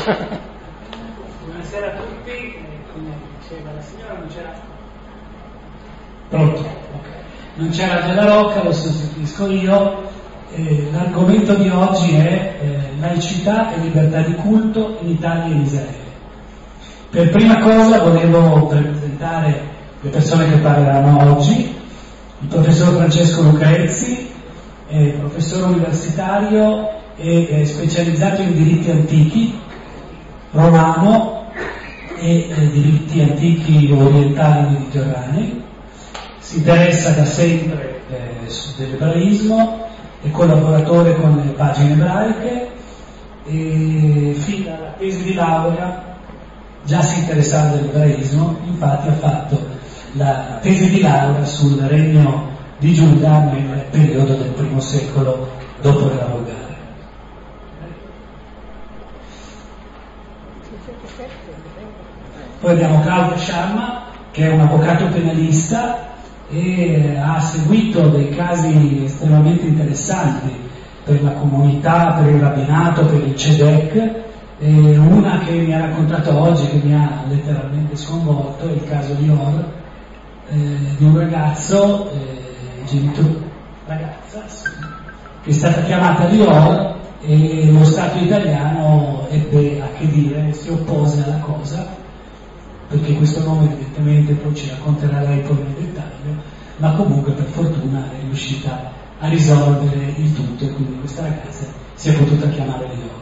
Buonasera a tutti, come diceva la signora, non c'era... Pronto? Okay. Non c'era Angela Rocca, lo sostituisco io. L'argomento di oggi è laicità e libertà di culto in Italia e in Israele. Per prima cosa volevo presentare le persone che parleranno oggi: il professor Francesco Lucrezzi, professore universitario e specializzato in diritti antichi, romano e diritti antichi orientali mediterranei. Si interessa da sempre dell'ebraismo, è collaboratore con le pagine ebraiche e fin dalla tesi di laurea già si interessava dell'ebraismo. Infatti ha fatto la tesi di laurea sul regno di Giuda nel periodo del I secolo dopo l'era volgare. Poi abbiamo Claudio Sciamma, che è un avvocato penalista e ha seguito dei casi estremamente interessanti per la comunità, per il rabbinato, per il CEDEC. Una che mi ha raccontato oggi, che mi ha letteralmente sconvolto, è il caso di Or, di un ragazzo, ragazza, che è stata chiamata Lior, e lo Stato italiano ebbe a che dire, si oppose alla cosa, perché questo nome evidentemente poi ci racconterà lei poi nel dettaglio, ma comunque per fortuna è riuscita a risolvere il tutto e quindi questa ragazza si è potuta chiamare Lior.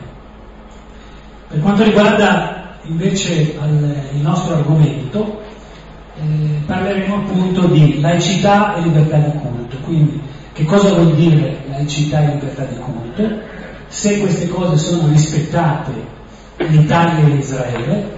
Per quanto riguarda invece il nostro argomento, parleremo appunto di laicità e libertà di culto. Quindi che cosa vuol dire laicità e libertà di culto, se queste cose sono rispettate in Italia e in Israele,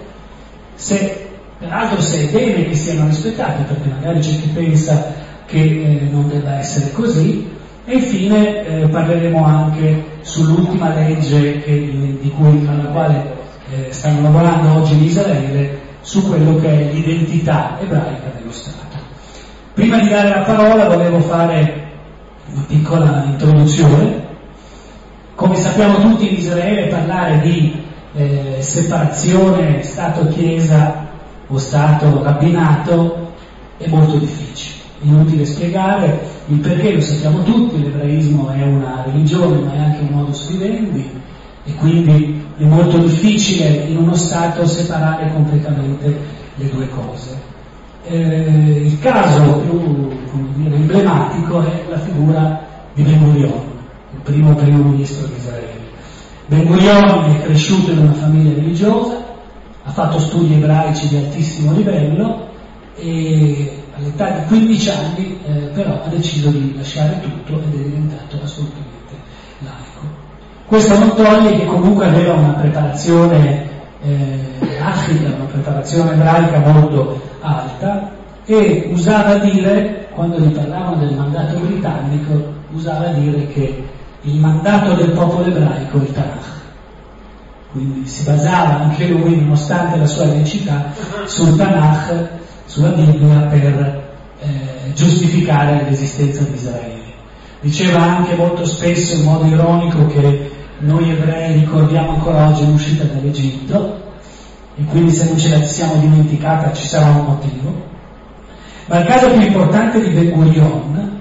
peraltro se è bene che siano rispettate, perché magari c'è chi pensa che non debba essere così. E infine parleremo anche sull'ultima legge alla quale stanno lavorando oggi in Israele, su quello che è l'identità ebraica dello Stato. Prima di dare la parola volevo fare una piccola introduzione. Come sappiamo tutti, in Israele parlare di separazione Stato-Chiesa o Stato-rabbinato è molto difficile. Inutile spiegare il perché, lo sappiamo tutti: l'ebraismo è una religione ma è anche un modus vivendi e quindi è molto difficile in uno Stato separare completamente le due cose. Il caso più emblematico è la figura di Ben Gurion, il primo ministro di Israele. Ben Gurion è cresciuto in una famiglia religiosa, ha fatto studi ebraici di altissimo livello e all'età di 15 anni però ha deciso di lasciare tutto ed è diventato assolutamente laico. Questo non toglie che comunque aveva una preparazione africa, una preparazione ebraica molto alta, e usava dire, quando gli parlavano del mandato britannico, usava dire che il mandato del popolo ebraico è il Tanakh. Quindi si basava anche lui, nonostante la sua laicità, sul Tanakh, sulla Bibbia, per giustificare l'esistenza di Israele. Diceva anche molto spesso in modo ironico che noi ebrei ricordiamo ancora oggi l'uscita dall'Egitto e quindi se non ce la siamo dimenticata ci sarà un motivo. Ma il caso più importante di Ben Gurion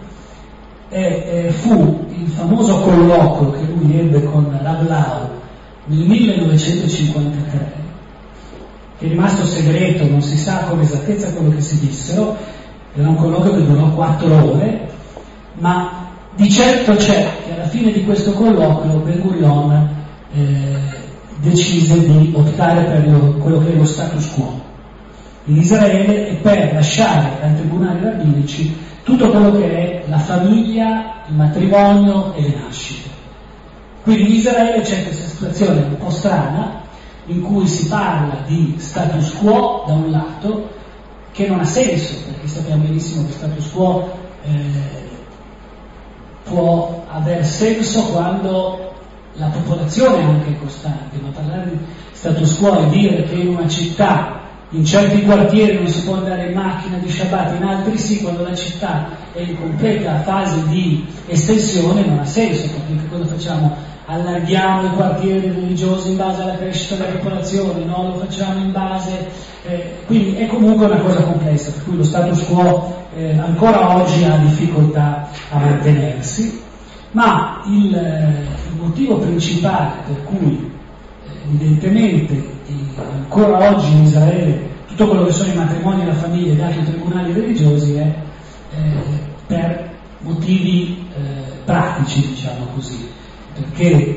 fu il famoso colloquio che lui ebbe con Rav Lau nel 1953, che è rimasto segreto, non si sa con esattezza quello che si dissero. Era un colloquio che durò 4 ore, ma di certo c'è che alla fine di questo colloquio Ben Gurion decise di optare per quello che è lo status quo in Israele e per lasciare ai tribunali rabbinici tutto quello che è la famiglia, il matrimonio e le nascite. Quindi in Israele c'è questa situazione un po' strana in cui si parla di status quo da un lato, che non ha senso, perché sappiamo benissimo che status quo può aver senso quando la popolazione è anche costante, ma parlare di status quo è dire che in una città, in certi quartieri non si può andare in macchina di Shabbat, in altri sì, quando la città è in completa fase di estensione non ha senso, perché cosa facciamo? allarghiamo i quartieri religiosi in base alla crescita della popolazione, no, lo facciamo in base, quindi è comunque una cosa complessa, per cui lo status quo ancora oggi ha difficoltà a mantenersi, ma il motivo principale per cui evidentemente ancora oggi in Israele tutto quello che sono i matrimoni e la famiglia dati ai tribunali religiosi è per motivi pratici, diciamo così, perché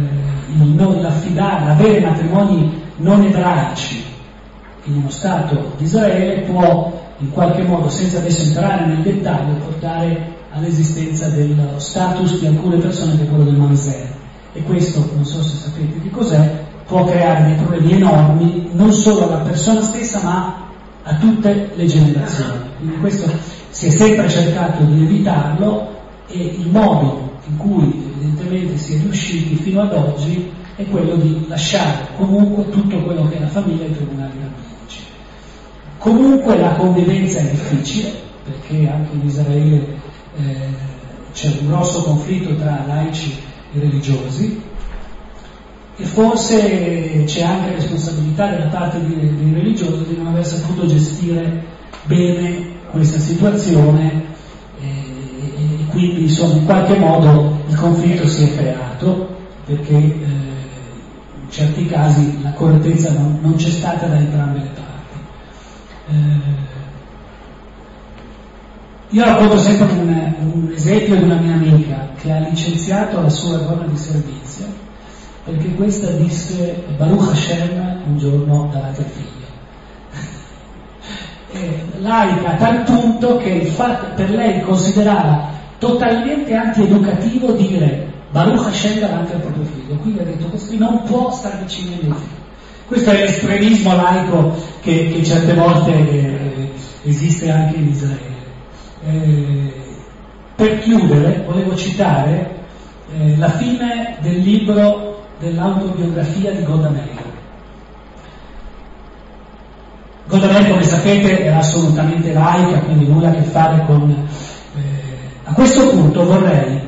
l'avere matrimoni non ebraici in uno Stato di Israele può in qualche modo, senza adesso entrare nel dettaglio, portare all'esistenza dello status di alcune persone che è quello del mamzer, e questo, non so se sapete che cos'è, può creare dei problemi enormi non solo alla persona stessa ma a tutte le generazioni. Quindi questo si è sempre cercato di evitarlo, e il modo in cui evidentemente si è riusciti fino ad oggi è quello di lasciare comunque tutto quello che è la famiglia ai tribunali rabbinici. Comunque la convivenza è difficile, perché anche in Israele c'è un grosso conflitto tra laici e religiosi, e forse c'è anche responsabilità della parte dei religiosi di non aver saputo gestire bene questa situazione, e quindi insomma in qualche modo il conflitto si è creato, perché in certi casi la correttezza non c'è stata da entrambe le parti. Io racconto sempre un esempio di una mia amica che ha licenziato la sua donna di servizio perché questa disse Baruch Hashem un giorno davanti al figlio. Laica a tal punto che il fatto per lei considerava totalmente antieducativo dire Baruch Hashem davanti al proprio figlio. Quindi ha detto questo non può stare vicino ai miei figli. Questo è l'estremismo laico che certe volte esiste anche in Israele. Per chiudere volevo citare la fine del libro dell'autobiografia di Golda Meir. Golda Meir, come sapete, era assolutamente laica, quindi nulla a che fare con a questo punto vorrei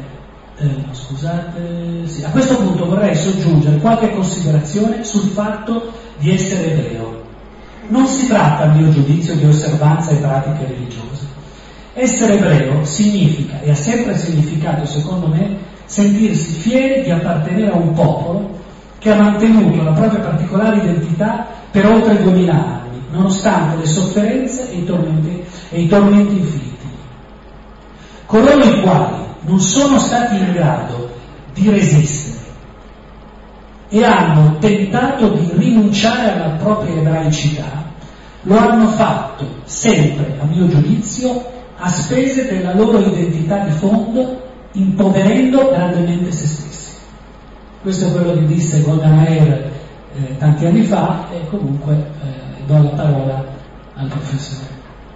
soggiungere qualche considerazione sul fatto di essere ebreo. Non si tratta, a mio giudizio, di osservanza e pratiche religiose. Essere ebreo significa, e ha sempre significato secondo me, sentirsi fieri di appartenere a un popolo che ha mantenuto la propria particolare identità per oltre 2000 anni, nonostante le sofferenze e i tormenti infiniti. Coloro i quali non sono stati in grado di resistere e hanno tentato di rinunciare alla propria ebraicità, lo hanno fatto sempre, a mio giudizio, a spese della loro identità di fondo, impoverendo grandemente se stessi. Questo è quello che disse Golda Meir tanti anni fa, e comunque do la parola al professore.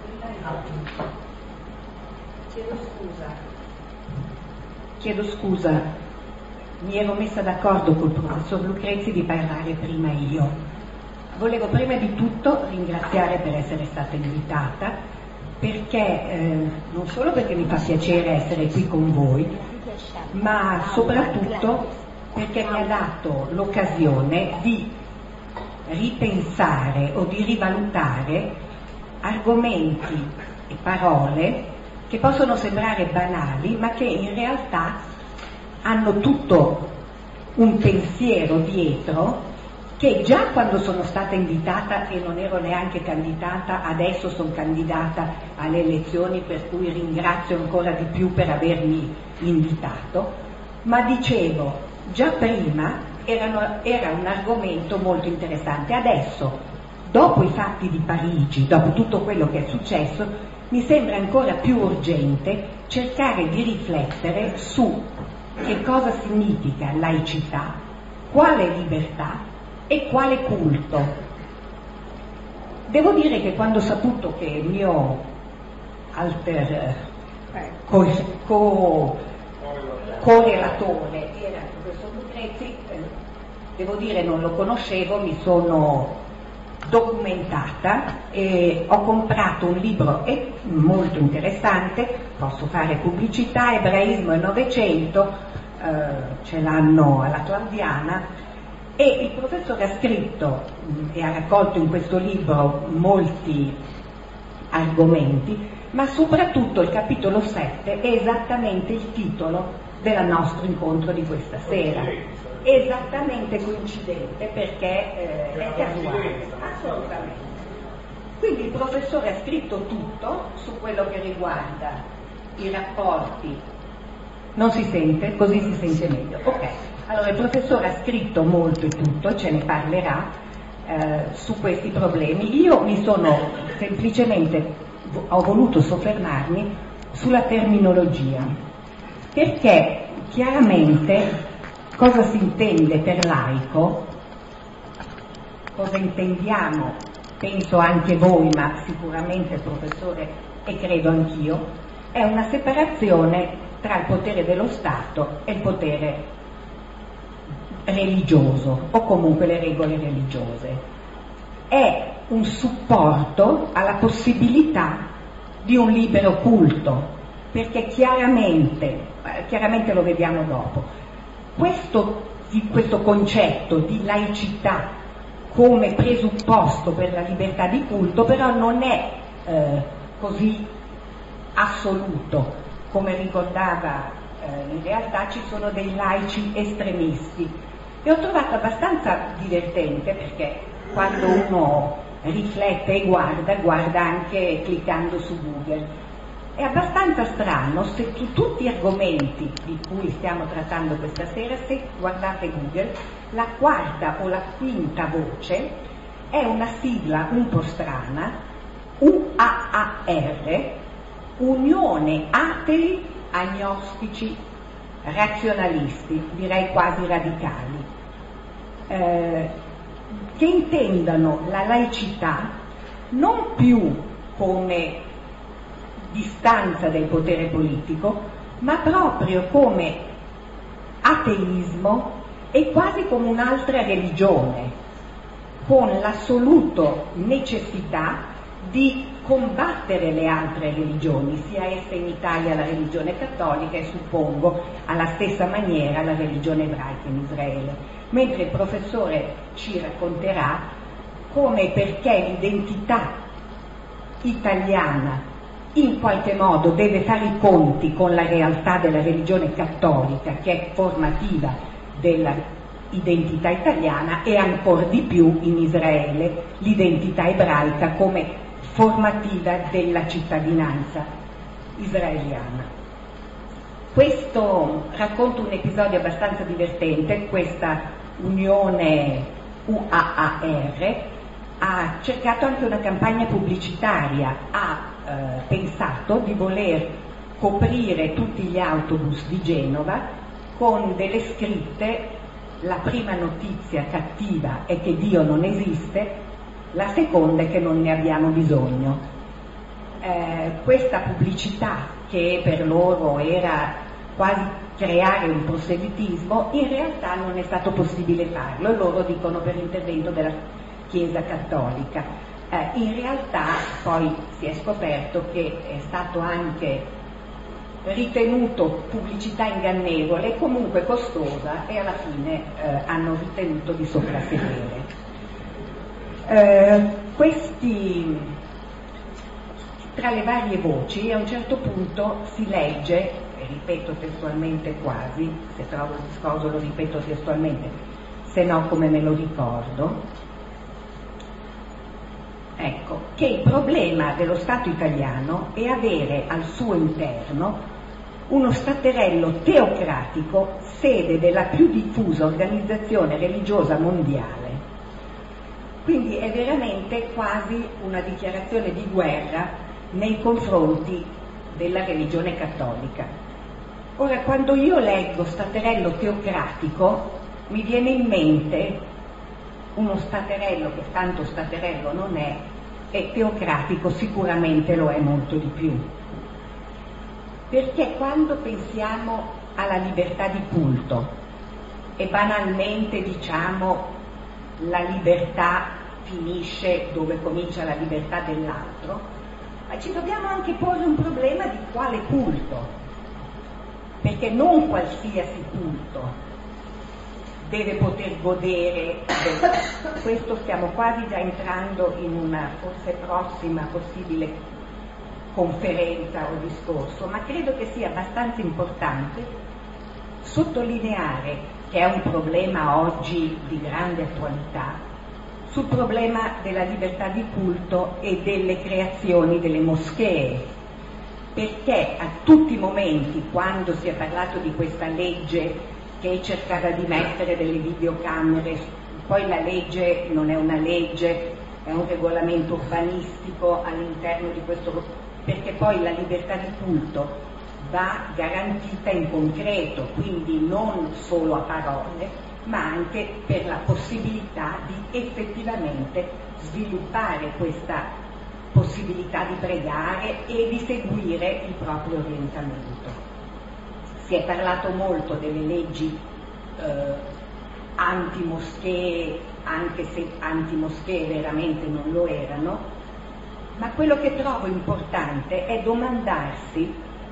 Chiedo scusa, mi ero messa d'accordo col professor Lucrezi di parlare prima io. Volevo prima di tutto ringraziare per essere stata invitata, perché non solo perché mi fa piacere essere qui con voi, ma soprattutto perché mi ha dato l'occasione di ripensare o di rivalutare argomenti e parole che possono sembrare banali, ma che in realtà hanno tutto un pensiero dietro, che già quando sono stata invitata, e non ero neanche candidata, adesso sono candidata alle elezioni, per cui ringrazio ancora di più per avermi invitato, ma dicevo, già prima era un argomento molto interessante. Adesso, dopo i fatti di Parigi, dopo tutto quello che è successo, mi sembra ancora più urgente cercare di riflettere su che cosa significa laicità, quale libertà e quale culto. Devo dire che quando ho saputo che il mio co-relatore era il professor Lucrezi, devo dire non lo conoscevo, mi sono documentata e ho comprato un libro molto interessante, posso fare pubblicità, Ebraismo e Novecento, ce l'hanno alla Claudiana, e il professore ha scritto e ha raccolto in questo libro molti argomenti, ma soprattutto il capitolo 7 è esattamente il titolo del nostro incontro di questa sera, esattamente coincidente perché è casuale, assolutamente. Quindi il professore ha scritto tutto su quello che riguarda i rapporti. Non si sente? Così si sente meglio. Ok, allora il professore ha scritto molto e tutto, ce ne parlerà su questi problemi. Io mi sono semplicemente, ho voluto soffermarmi sulla terminologia, perché chiaramente cosa si intende per laico, cosa intendiamo, penso anche voi, ma sicuramente il professore e credo anch'io, è una separazione tra il potere dello Stato e il potere religioso, o comunque le regole religiose. È un supporto alla possibilità di un libero culto, perché chiaramente lo vediamo dopo, questo concetto di laicità come presupposto per la libertà di culto però non è così assoluto, come ricordava, in realtà ci sono dei laici estremisti, e ho trovato abbastanza divertente, perché quando uno riflette e guarda anche cliccando su Google, è abbastanza strano se tutti gli argomenti di cui stiamo trattando questa sera, se guardate Google, la quarta o la quinta voce è una sigla un po' strana, UAAR, Unione Atei Agnostici Razionalisti, direi quasi radicali, che intendano la laicità non più come distanza del potere politico, ma proprio come ateismo e quasi come un'altra religione, con l'assoluta necessità di combattere le altre religioni, sia essa in Italia la religione cattolica e suppongo alla stessa maniera la religione ebraica in Israele, mentre il professore ci racconterà come e perché l'identità italiana in qualche modo deve fare i conti con la realtà della religione cattolica, che è formativa dell'identità italiana, e ancor di più in Israele l'identità ebraica come formativa della cittadinanza israeliana. Questo racconta un episodio abbastanza divertente. Questa unione UAAR ha cercato anche una campagna pubblicitaria, ha pensato di voler coprire tutti gli autobus di Genova con delle scritte: la prima notizia cattiva è che Dio non esiste, la seconda è che non ne abbiamo bisogno. Questa pubblicità, che per loro era quasi creare un proselitismo, in realtà non è stato possibile farlo, e loro dicono per intervento della Chiesa Cattolica. In realtà poi si è scoperto che è stato anche ritenuto pubblicità ingannevole, comunque costosa, e alla fine hanno ritenuto di soprassedere. Questi, tra le varie voci, a un certo punto si legge, ripeto testualmente quasi, se trovo il discorso lo ripeto testualmente, se no come me lo ricordo, ecco, che il problema dello Stato italiano è avere al suo interno uno staterello teocratico, sede della più diffusa organizzazione religiosa mondiale. Quindi è veramente quasi una dichiarazione di guerra nei confronti della religione cattolica. Ora, quando io leggo staterello teocratico, mi viene in mente uno staterello che tanto staterello non è, e teocratico sicuramente lo è molto di più. Perché quando pensiamo alla libertà di culto e banalmente diciamo la libertà finisce dove comincia la libertà dell'altro, ma ci dobbiamo anche porre un problema di quale culto. perché non qualsiasi culto deve poter godere questo. Stiamo quasi già entrando in una forse prossima possibile conferenza o discorso, ma credo che sia abbastanza importante sottolineare che è un problema oggi di grande attualità, sul problema della libertà di culto e delle creazioni delle moschee, perché a tutti i momenti, quando si è parlato di questa legge che cercava di mettere delle videocamere, poi la legge non è una legge, è un regolamento urbanistico all'interno di questo, perché poi la libertà di culto va garantita in concreto, quindi non solo a parole, ma anche per la possibilità di effettivamente sviluppare questa possibilità di pregare e di seguire il proprio orientamento. Si è parlato molto delle leggi antimoschee, anche se antimoschee veramente non lo erano, ma quello che trovo importante è domandarsi,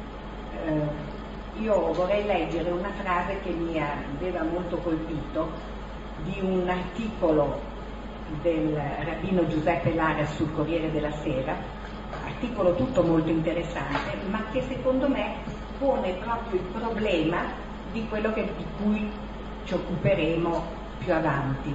io vorrei leggere una frase che mi aveva molto colpito, di un articolo del rabbino Giuseppe Lara sul Corriere della Sera, articolo tutto molto interessante, ma che secondo me pone proprio il problema di quello di cui ci occuperemo più avanti.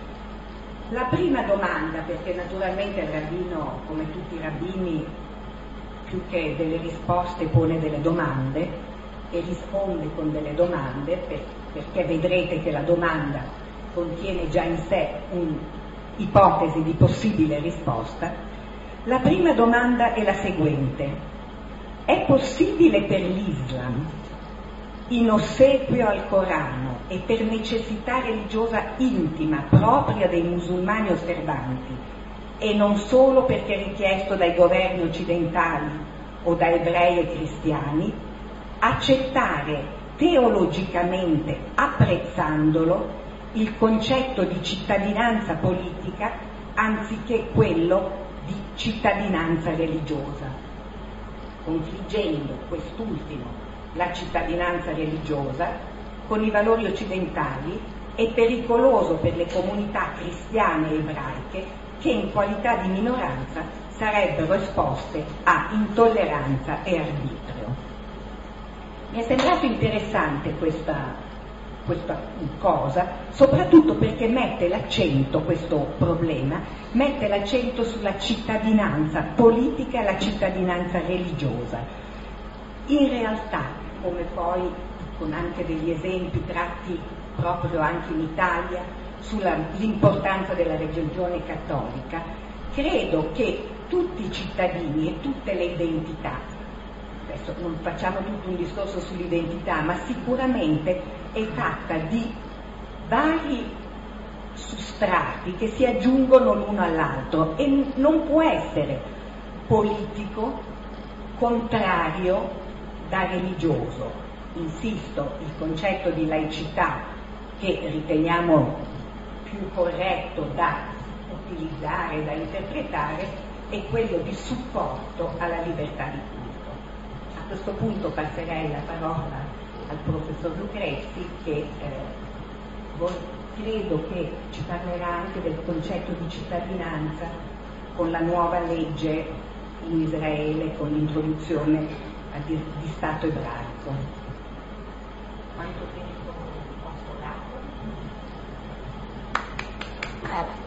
La prima domanda, perché naturalmente il rabbino, come tutti i rabbini, più che delle risposte pone delle domande e risponde con delle domande, perché vedrete che la domanda contiene già in sé un'ipotesi di possibile risposta. La prima domanda è la seguente: è possibile per l'Islam, in ossequio al Corano e per necessità religiosa intima propria dei musulmani osservanti, e non solo perché richiesto dai governi occidentali o da ebrei e cristiani, accettare teologicamente, apprezzandolo, il concetto di cittadinanza politica anziché quello di cittadinanza religiosa? Confliggendo quest'ultimo, la cittadinanza religiosa, con i valori occidentali, è pericoloso per le comunità cristiane e ebraiche che in qualità di minoranza sarebbero esposte a intolleranza e arbitrio. Mi è sembrato interessante questa cosa, soprattutto perché mette l'accento, questo problema, mette l'accento sulla cittadinanza politica e la cittadinanza religiosa. In realtà, come poi con anche degli esempi tratti proprio anche in Italia sull'importanza della religione cattolica, credo che tutti i cittadini e tutte le identità, adesso non facciamo tutto un discorso sull'identità, ma sicuramente è fatta di vari strati che si aggiungono l'uno all'altro e non può essere politico contrario da religioso. Insisto, il concetto di laicità che riteniamo più corretto da utilizzare, da interpretare, è quello di supporto alla libertà di culto. A questo punto passerei la parola al professor Lucrezi che credo che ci parlerà anche del concetto di cittadinanza con la nuova legge in Israele, con l'introduzione di Stato ebraico. Quanto tempo posso dare?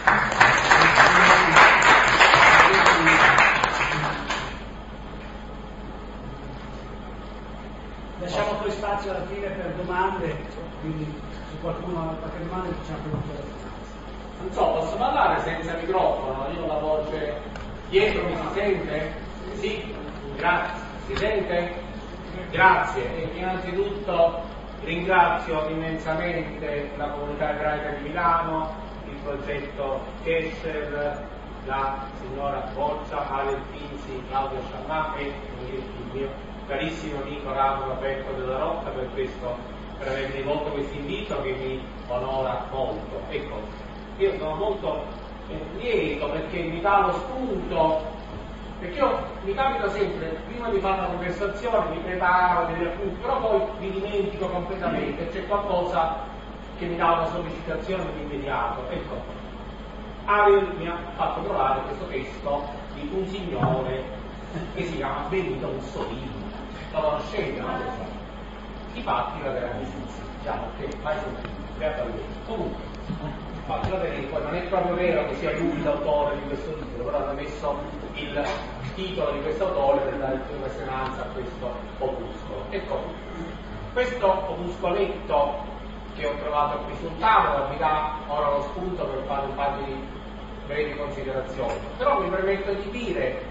Lasciamo poi spazio alla fine per domande, quindi se qualcuno ha qualche domanda facciamo pure. Non so, posso parlare senza microfono? Io ho la voce dietro, mi si sente? Sì, grazie. Si sente? Grazie. E innanzitutto ringrazio immensamente la comunità ebraica di Milano, il progetto Kesser, la signora Boccia, Ale Pinzi, Claudio Sciamà e il mio carissimo amico Ramo Roberto della Rocca per avermi rivolto questo invito che mi onora molto. Ecco, io sono molto lieto perché mi dà lo spunto perché io mi capita sempre, prima di fare una conversazione mi preparo degli appunti, però poi mi dimentico completamente, c'è qualcosa che mi dà una sollecitazione immediato. Ecco, Ariel mi ha fatto trovare questo testo di un signore che si chiama Benito Mussolini, lo conoscete, no? I fatti la della giustizia, diciamo che mai beato a lui. Comunque, faccio vedere, poi non è proprio vero che sia lui l'autore di questo libro, però hanno messo il titolo di questo autore per dare più risonanza a questo opuscolo. Ecco, questo opuscoletto che ho trovato qui sul tavolo mi dà ora lo spunto per fare un paio di brevi considerazioni, però mi permetto di dire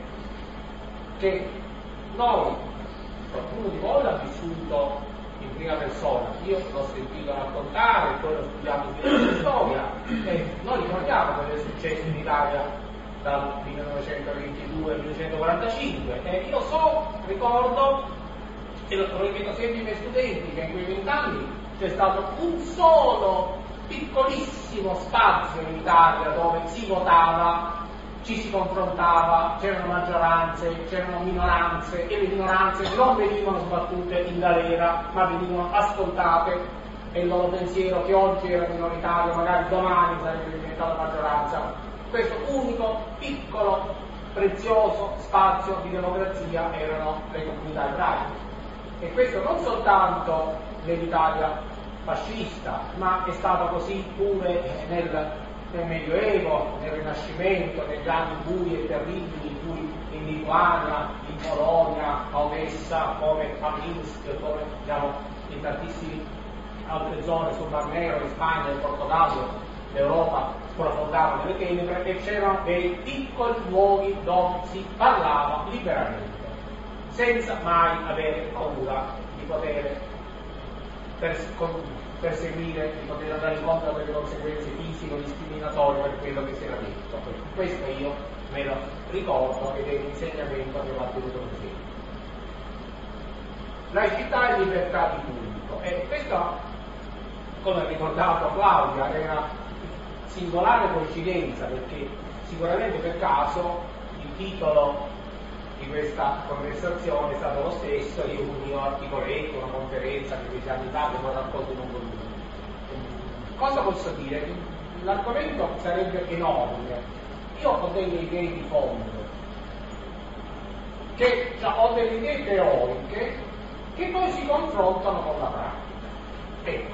che noi, qualcuno di voi l'ha vissuto in prima persona, io l'ho sentito raccontare, poi l'ho studiato in storia e noi ricordiamo cosa è successo in Italia dal 1922 al 1945 e io ricordo e lo ripeto sempre ai miei studenti che in quei 20 anni c'è stato un solo piccolissimo spazio in Italia dove si votava, ci si confrontava, c'erano maggioranze, c'erano minoranze e le minoranze non venivano sbattute in galera ma venivano ascoltate e il loro pensiero che oggi era minoritario magari domani sarebbe diventato maggioranza. Questo unico piccolo prezioso spazio di democrazia erano le comunità ebraiche e questo non soltanto nell'Italia fascista ma è stato così pure nel Medioevo, nel Rinascimento, negli anni bui e terribili in cui in Lituania, in Polonia, a Odessa, come a Minsk, come diciamo in tantissime altre zone sul Mar Nero, in Spagna, in Portogallo, l'Europa sprofondava nelle tenebre e c'erano dei piccoli luoghi dove si parlava liberamente, senza mai avere paura di poter perseguire, di poter andare incontro delle conseguenze fisiche o discriminatorie per quello che si era detto. Questo io me lo ricordo ed è un insegnamento che va tenuto così. Laicità e libertà di culto. E questo, come ha ricordato Claudia, è una singolare coincidenza perché sicuramente per caso il titolo di questa conversazione è stato lo stesso di un mio articoletto, una conferenza che 10 anni fa che ho raccolto in un volume. Cosa posso dire? L'argomento sarebbe enorme. Io ho delle idee di fondo, ho delle idee teoriche che poi si confrontano con la pratica. Ecco,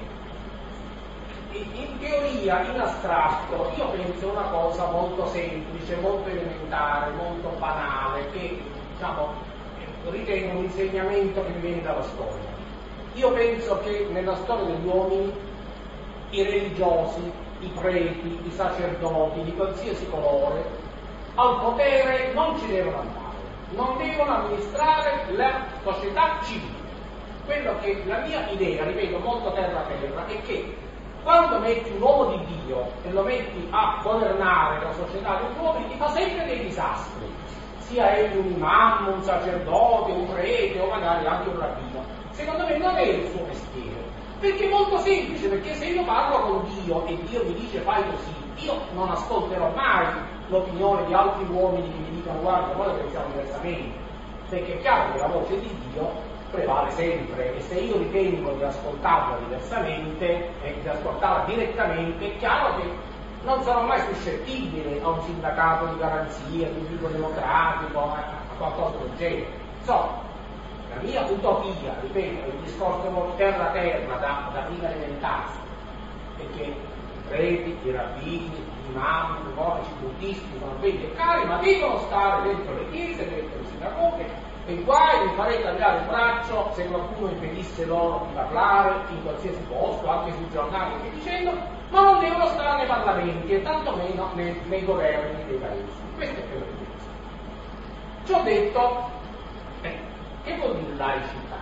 in teoria, in astratto, io penso una cosa molto semplice, molto elementare, molto banale, che diciamo, ritengo un insegnamento che viene dalla storia. Io penso che nella storia degli uomini i religiosi, i preti, i sacerdoti di qualsiasi colore al potere non ci devono andare, non devono amministrare la società civile. Quello che la mia idea, ripeto, molto terra è che quando metti un uomo di Dio e lo metti a governare la società degli uomini ti fa sempre dei disastri, sia egli un imam, un sacerdote, un prete o magari anche un rabbino. Secondo me non è il suo mestiere, perché è molto semplice, perché se io parlo con Dio e Dio mi dice fai così, io non ascolterò mai l'opinione di altri uomini che mi dicono guarda, noi pensiamo diversamente, perché è chiaro che la voce di Dio prevale sempre e se io ritengo di ascoltarla diversamente e di ascoltarla direttamente è chiaro che non sono mai suscettibile a un sindacato di garanzia, di un tipo democratico, a qualcosa del genere. Insomma, la mia utopia, ripeto, è un discorso terra da prima elementare, perché i preti, i rabbini, gli imam, i monaci buddisti sono belli e cari, ma devono stare dentro le chiese, dentro le sinagoghe, e guai mi farei tagliare il braccio se qualcuno impedisse loro di parlare in qualsiasi posto, anche sui giornali che dicendo, ma non devono stare nei parlamenti e tantomeno nei governi dei paesi. Questo è quello che penso. Ciò detto, che vuol dire laicità?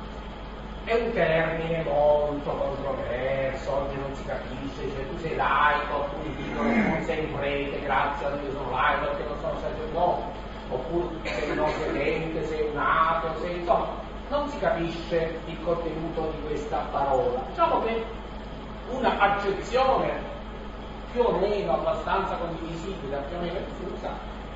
È un termine molto controverso, oggi non si capisce, cioè tu sei laico, alcuni dicono che non sei un prete, grazie a Dio sono laico perché non sono sacerdote, oppure sei un non credente, sei un ateo, insomma, non si capisce il contenuto di questa parola. Diciamo che una accezione più o meno abbastanza condivisibile, più o meno diffusa,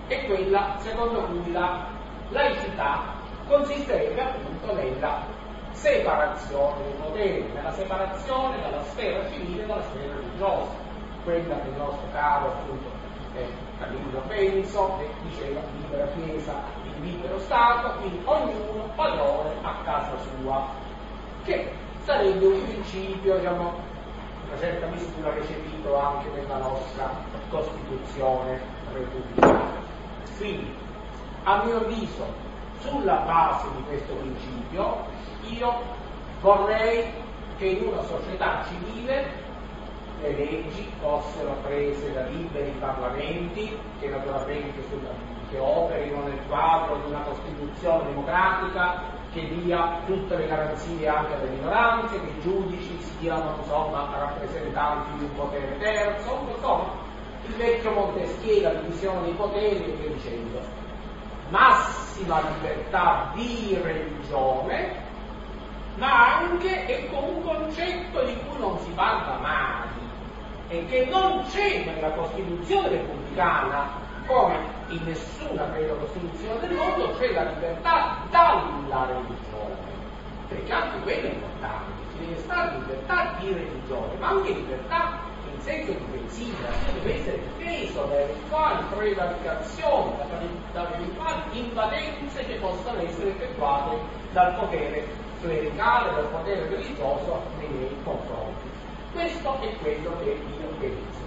è quella secondo cui la laicità consisterebbe appunto nella separazione dei poteri, nella separazione dalla sfera civile dalla sfera religiosa, quella che il nostro caro appunto Camillo Benso diceva libera Chiesa, il libero Stato, quindi ognuno padrone a casa sua, che sarebbe un principio, diciamo, una certa misura recepito anche nella nostra Costituzione repubblicana. Quindi, a mio avviso, sulla base di questo principio, io vorrei che in una società civile le leggi fossero prese da liberi parlamenti che naturalmente che operino nel quadro di una Costituzione democratica che dia tutte le garanzie anche alle minoranze, che i giudici siano insomma rappresentanti di un potere terzo, insomma il vecchio Montesquieu, la divisione dei poteri e via dicendo. Massima libertà di religione, ma anche e con un concetto di cui non si parla mai e che non c'è nella Costituzione repubblicana, come in nessuna credo Costituzione del mondo, c'è la libertà dalla religione, perché anche quello è importante, ci deve stare libertà di religione, ma anche libertà in senso difensiva, deve essere difeso dalle eventuali prevaricazioni, dalle eventuali invadenze che possano essere effettuate dal potere clericale, dal potere religioso nei miei confronti. Questo è quello che io penso.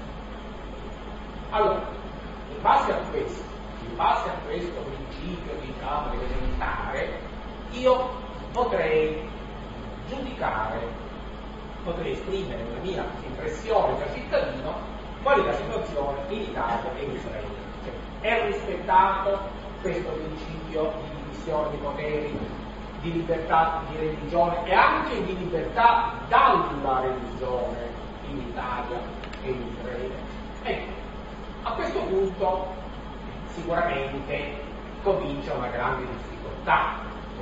Allora, in base a questo principio, diciamo, elementare, io potrei giudicare, potrei esprimere la mia impressione da cittadino qual è la situazione in Italia e in Israele. Cioè, è rispettato questo principio di divisione dei poteri, di libertà di religione e anche di libertà dalla religione in Italia e in Israele? Ecco, a questo punto sicuramente comincia una grande difficoltà,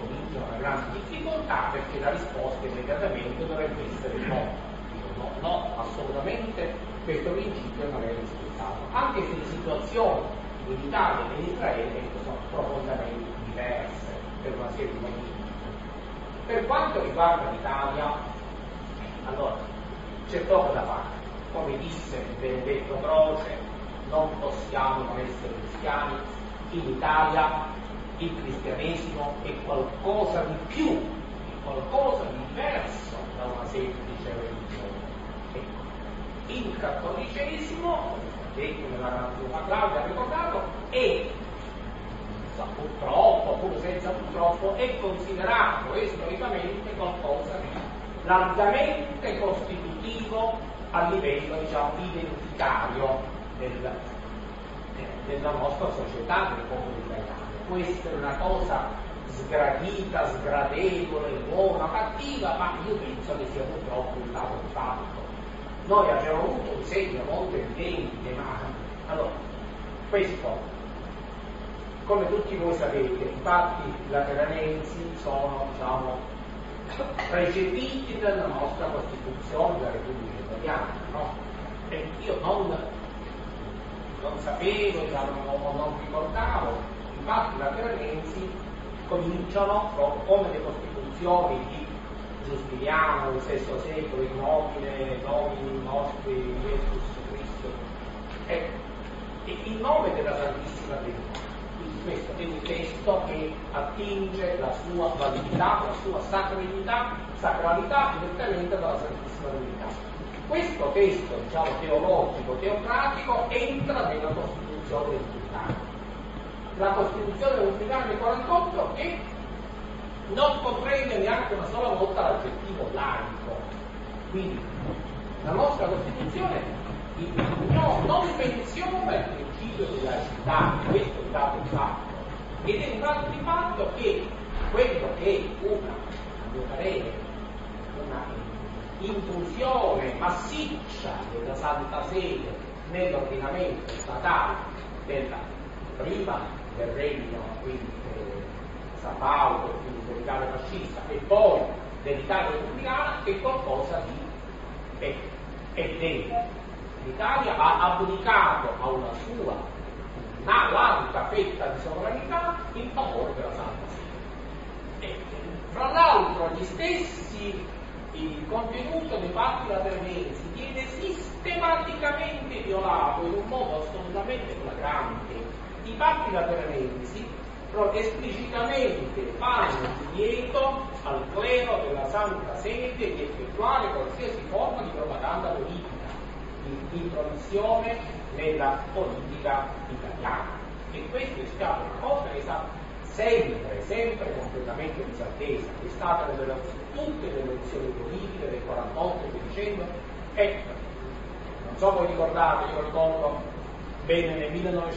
perché la risposta immediatamente dovrebbe essere no. No, assolutamente questo principio non è rispettato, anche se le situazioni in Italia e in Israele sono profondamente diverse per una serie di motivi. Per quanto riguarda l'Italia, allora c'è poco da fare. Come disse Benedetto Croce, non possiamo non essere cristiani. In Italia il cristianesimo è qualcosa di più, è qualcosa di diverso da una semplice religione. Ecco. Il cattolicesimo, detto nella Claudia ha ricordato, è purtroppo, pur senza purtroppo, è considerato storicamente qualcosa di largamente costitutivo a livello, diciamo, identitario della nostra società, del popolo italiano. Può essere una cosa sgradita, sgradevole, buona, cattiva, ma io penso che sia purtroppo un dato di fatto. Noi abbiamo avuto un segno molto evidente, ma allora, questo, come tutti voi sapete, infatti i lateranensi sono, diciamo, recepiti nella nostra Costituzione della Repubblica Italiana, no? E io non sapevo, diciamo, non ricordavo, infatti i lateranensi cominciano proprio come le Costituzioni di Giustiniano del VI secolo, in nomine nostri Jesus Cristo, e in nome della Santissima Trinità. Quindi questo è un testo che attinge la sua validità, la sua sacralità direttamente dalla Santissima Trinità. Questo testo, diciamo, teologico, teocratico, entra nella Costituzione repubblicana. La Costituzione repubblicana del 48 che non comprende neanche una sola volta l'aggettivo laico. Quindi la nostra Costituzione non menziona il principio di laicità, questo è un dato di fatto, ed è un dato di fatto che quello che è a mio parere, una intrusione massiccia della Santa Sede nell'ordinamento statale prima del regno, quindi San Paolo, quindi dell'Italia fascista, e poi dell'Italia repubblicana, è qualcosa di evidente. L'Italia ha abdicato a una larga fetta di sovranità in favore della Santa Sede. Fra l'altro gli stessi il contenuto dei patti lateranensi viene sistematicamente violato in un modo assolutamente flagrante. I patti lateranensi esplicitamente fanno divieto al clero della Santa Sede di effettuare qualsiasi forma di propaganda politica, di intromissione nella politica italiana. E questo è stata una cosa che è stata sempre completamente disattesa, è stata tutte le elezioni politiche del 48 e via dicendo, e non so voi ricordate, io ricordo bene nel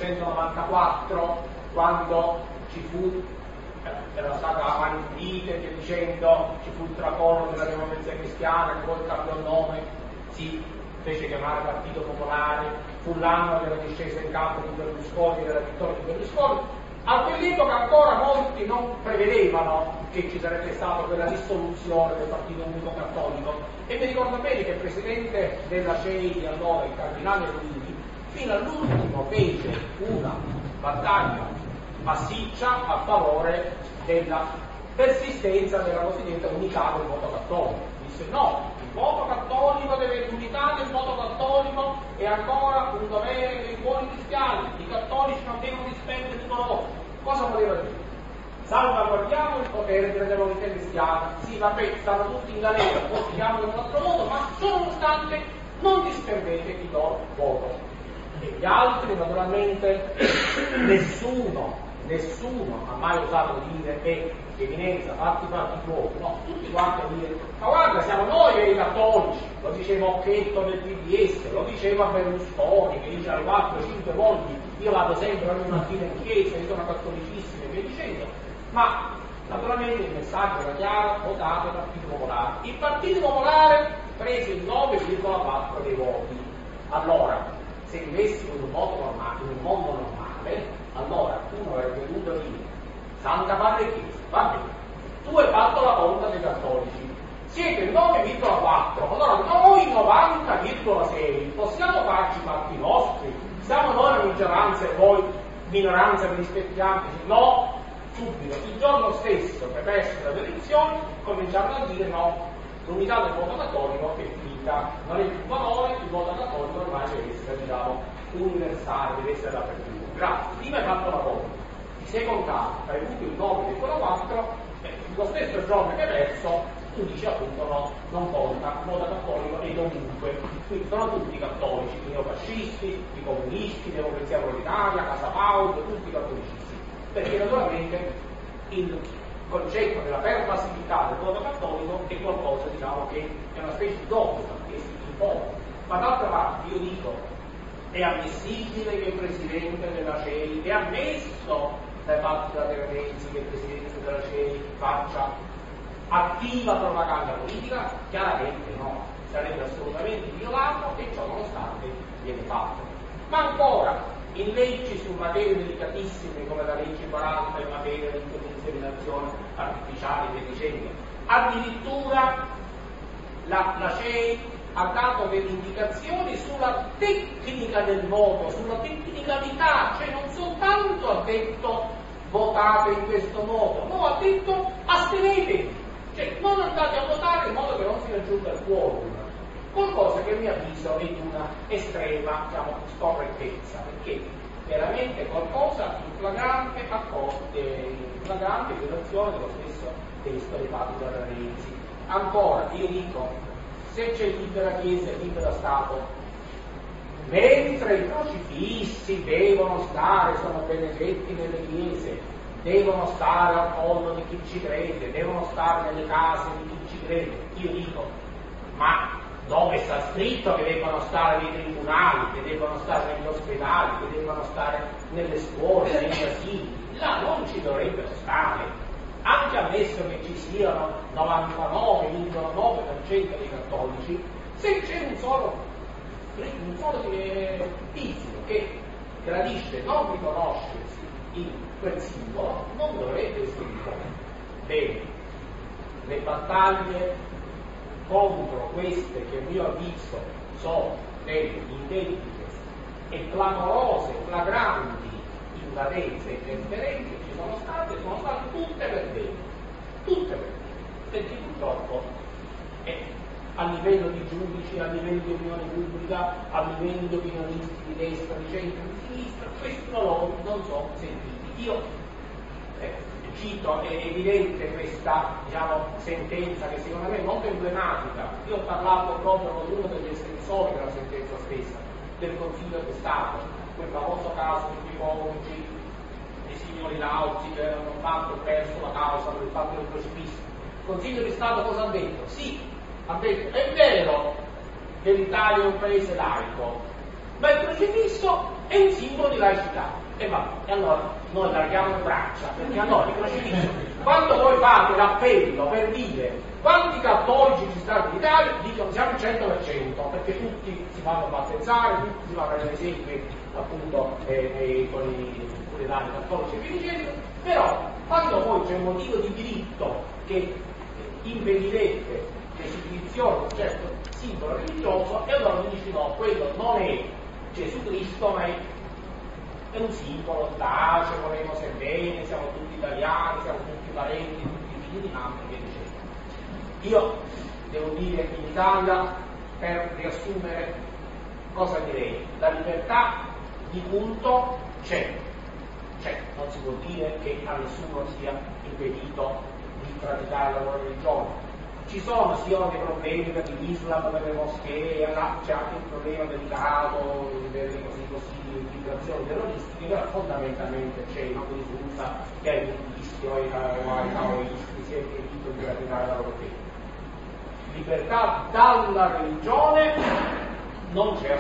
1994 quando ci fu, era stata avanti vita e via dicendo, ci fu il tracollo della Democrazia Cristiana che poi cambiò il nome, si fece chiamare Partito Popolare, fu l'anno della discesa in campo di Berlusconi, della vittoria di Berlusconi. A quell'epoca ancora molti non prevedevano che ci sarebbe stata quella dissoluzione del Partito Unico Cattolico, e mi ricordo bene che il presidente della CEI di allora, il cardinale Luigi, fino all'ultimo fece una battaglia massiccia a favore della persistenza della cosiddetta unità del voto cattolico. Disse no, il voto cattolico deve l'unità del voto cattolico è ancora un dovere dei buoni cristiani, i cattolici non devono dispendere di loro. Cosa voleva dire? Salvaguardiamo il potere della democrazia cristiana, sì vabbè, stanno tutti in galera, poi si chiamano in un altro modo, ma nonostante non disperdete il loro voto. E gli altri naturalmente nessuno ha mai osato dire eminenza, fatti tuoi, no, tutti quanti a dire, ma guarda siamo noi veri cattolici, lo diceva Occhetto nel PDS, lo diceva Berlusconi che dice alle 4-5 volte io vado sempre ogni mattina in chiesa, io sono cattolicissimo e via dicendo, ma naturalmente il messaggio era chiaro, votate il Partito Popolare. Il Partito Popolare prese il 9,4 dei voti. Allora, se vivessimo in un mondo normale, allora uno avrebbe dovuto dire Santa Padre Chiesa, va bene, tu hai fatto la conta dei cattolici, siete il 9,4, allora noi 90,6 possiamo farci i fatti nostri, siamo noi la maggioranza e voi minoranza che rispettiamo? No, subito, il giorno stesso che persero le elezioni cominciarono a dire no, l'unità del voto cattolico è finita, non è più valore, il voto cattolico ormai deve essere, diciamo, universale, deve essere dappertutto. Grazie, prima hai fatto la conta, ti sei contato, hai avuto il 9,4, lo stesso giorno che hai perso, tu dici appunto no, non conta, il voto cattolico è dovunque, quindi sono tutti cattolici, i neofascisti, i comunisti, i democrazia proletaria, Casa Pound, tutti cattolicissimi, perché naturalmente il concetto della pervasività del voto cattolico è qualcosa, diciamo, che è una specie di dogma che si impone. Ma d'altra parte io dico, è ammissibile che il Presidente della CEI, è ammesso dai fatti lateranensi che il Presidente della CEI faccia attiva propaganda politica? Chiaramente no, sarebbe assolutamente violato e ciò nonostante viene fatto. Ma ancora, in leggi su materie delicatissime come la legge 40 in materia di inseminazione artificiale e via dicendo, addirittura la CEI ha dato delle indicazioni sulla tecnica del voto, sulla tecnicalità, cioè non soltanto ha detto votate in questo modo, no, ha detto astenetevi, cioè non andate a votare in modo che non si raggiunga il quorum, qualcosa che a mio avviso è di una estrema, diciamo, scorrettezza, perché veramente qualcosa di flagrante violazione dello stesso testo dei fatti lateranensi. Ancora, io dico, se c'è libera Chiesa e libera Stato, mentre i crocifissi devono stare, sono benedetti nelle chiese, devono stare al collo di chi ci crede, devono stare nelle case di chi ci crede, io dico, ma dove sta scritto che devono stare nei tribunali, che devono stare negli ospedali, che devono stare nelle scuole, negli asili? Là non ci dovrebbero stare. Anche ammesso che ci siano 99,9% dei cattolici, se c'è un solo tizio che gradisce non riconoscersi in quel simbolo, non dovrebbe essere imposto. Bene, le battaglie contro queste, che a mio avviso sono delle identiche e clamorose, flagranti invadenze e interferenze che ci sono state tutte per bene, tutte per bene, perché purtroppo a livello di giudici, a livello di opinione pubblica, a livello di opinionisti di destra, di centro, di sinistra, questi valori non sono sentiti. Io cito, è evidente questa sentenza che secondo me è molto emblematica. Io ho parlato proprio con uno degli estensori della sentenza stessa, del Consiglio di Stato, quel famoso caso di coniugi, dei signori Lauzi che hanno perso la causa per il fatto del crocifisso. Il Consiglio di Stato cosa ha detto? Sì, ha detto, è vero che l'Italia è un paese laico, ma il crocifisso è un simbolo di laicità. E allora noi allarghiamo le braccia, perché allora il crocifisso, quando voi fate l'appello per dire quanti cattolici ci stanno in Italia, dicono siamo il 100%, perché tutti si fanno battezzare, tutti si fanno agli esempi appunto con i funerali cattolici e via dicendo, però quando poi c'è un motivo di diritto che impedirebbe l'esibizione di un certo simbolo religioso, e allora mi dici no, quello non è Gesù Cristo, ma è un simbolo, tace, vorremmo se bene, siamo tutti italiani, siamo tutti parenti, tutti figli di mamma e via dicendo. Io devo dire in Italia, per riassumere, cosa direi? La libertà di culto c'è, non si può dire che a nessuno sia impedito di praticare la loro religione. Ci sono dei problemi per l'Islam, per le moschee, c'è anche il problema delicato delle infiltrazioni terroristiche, però fondamentalmente c'è una risulta che ai buddisti o ai taoisti si è impedito di praticare la loro fede. Libertà dalla religione non c'è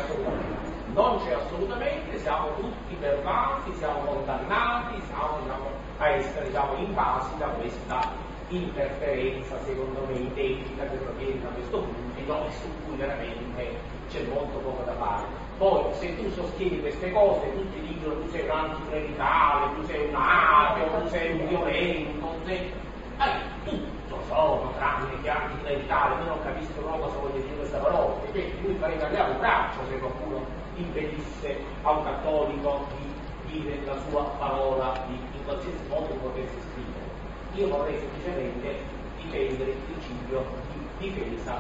assolutamente, siamo tutti pervasi, siamo condannati, siamo a essere invasi da questa interferenza, secondo me, identica che proviene da questo pubblico e su cui veramente c'è molto poco da fare. Poi se tu sostieni queste cose, tutti dicono tu sei un anticlericale, tu sei un ateo, tu sei un violento, tutto sono tranne che anticlericale. Io non capisco proprio cosa voglia dire questa parola, perché lui farei tagliare un braccio se qualcuno impedisse a un cattolico di dire la sua parola in qualsiasi modo che potesse scrivere. Io vorrei semplicemente difendere il principio di difesa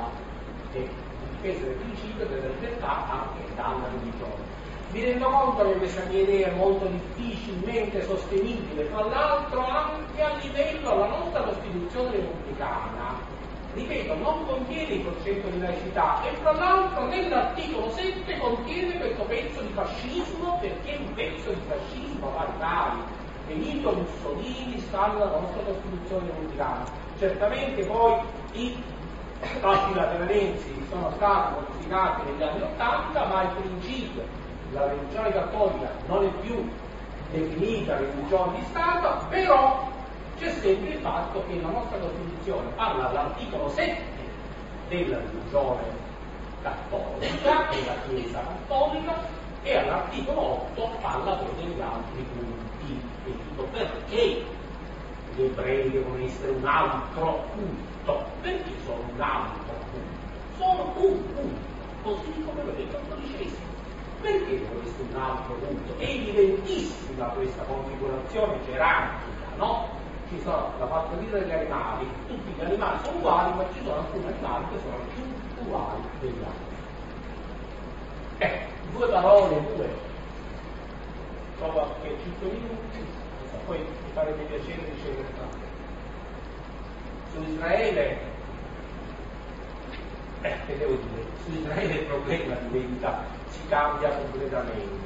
del principio della libertà anche dalla religione. Mi rendo conto che questa mia idea è molto difficilmente sostenibile, tra l'altro anche a livello della nostra Costituzione repubblicana, ripeto, non contiene il concetto di laicità e tra l'altro nell'articolo 7 contiene questo pezzo di fascismo, perché un pezzo di fascismo pari Benito Mussolini sta nella nostra Costituzione repubblicana. Certamente poi i patti lateranensi sono stati modificati negli anni '80, ma il principio la religione cattolica non è più definita religione di Stato, però c'è sempre il fatto che la nostra Costituzione parla all'articolo 7 della religione cattolica, della Chiesa cattolica, e all'articolo 8 parla poi degli altri punti. E dico perché gli ebrei devono essere un altro culto? Perché sono un altro culto? Sono un culto, così come lo è il cattolicesimo. Perché deve essere un altro culto? È evidentissima questa configurazione gerarchica, no? Ci sono la fattoria degli animali, tutti gli animali sono uguali, ma ci sono alcuni animali che sono più uguali degli altri. Due parole, trovo che 5 minuti, poi mi farebbe piacere ricevere tanto. Su Israele, che devo dire? Su Israele il problema si cambia completamente.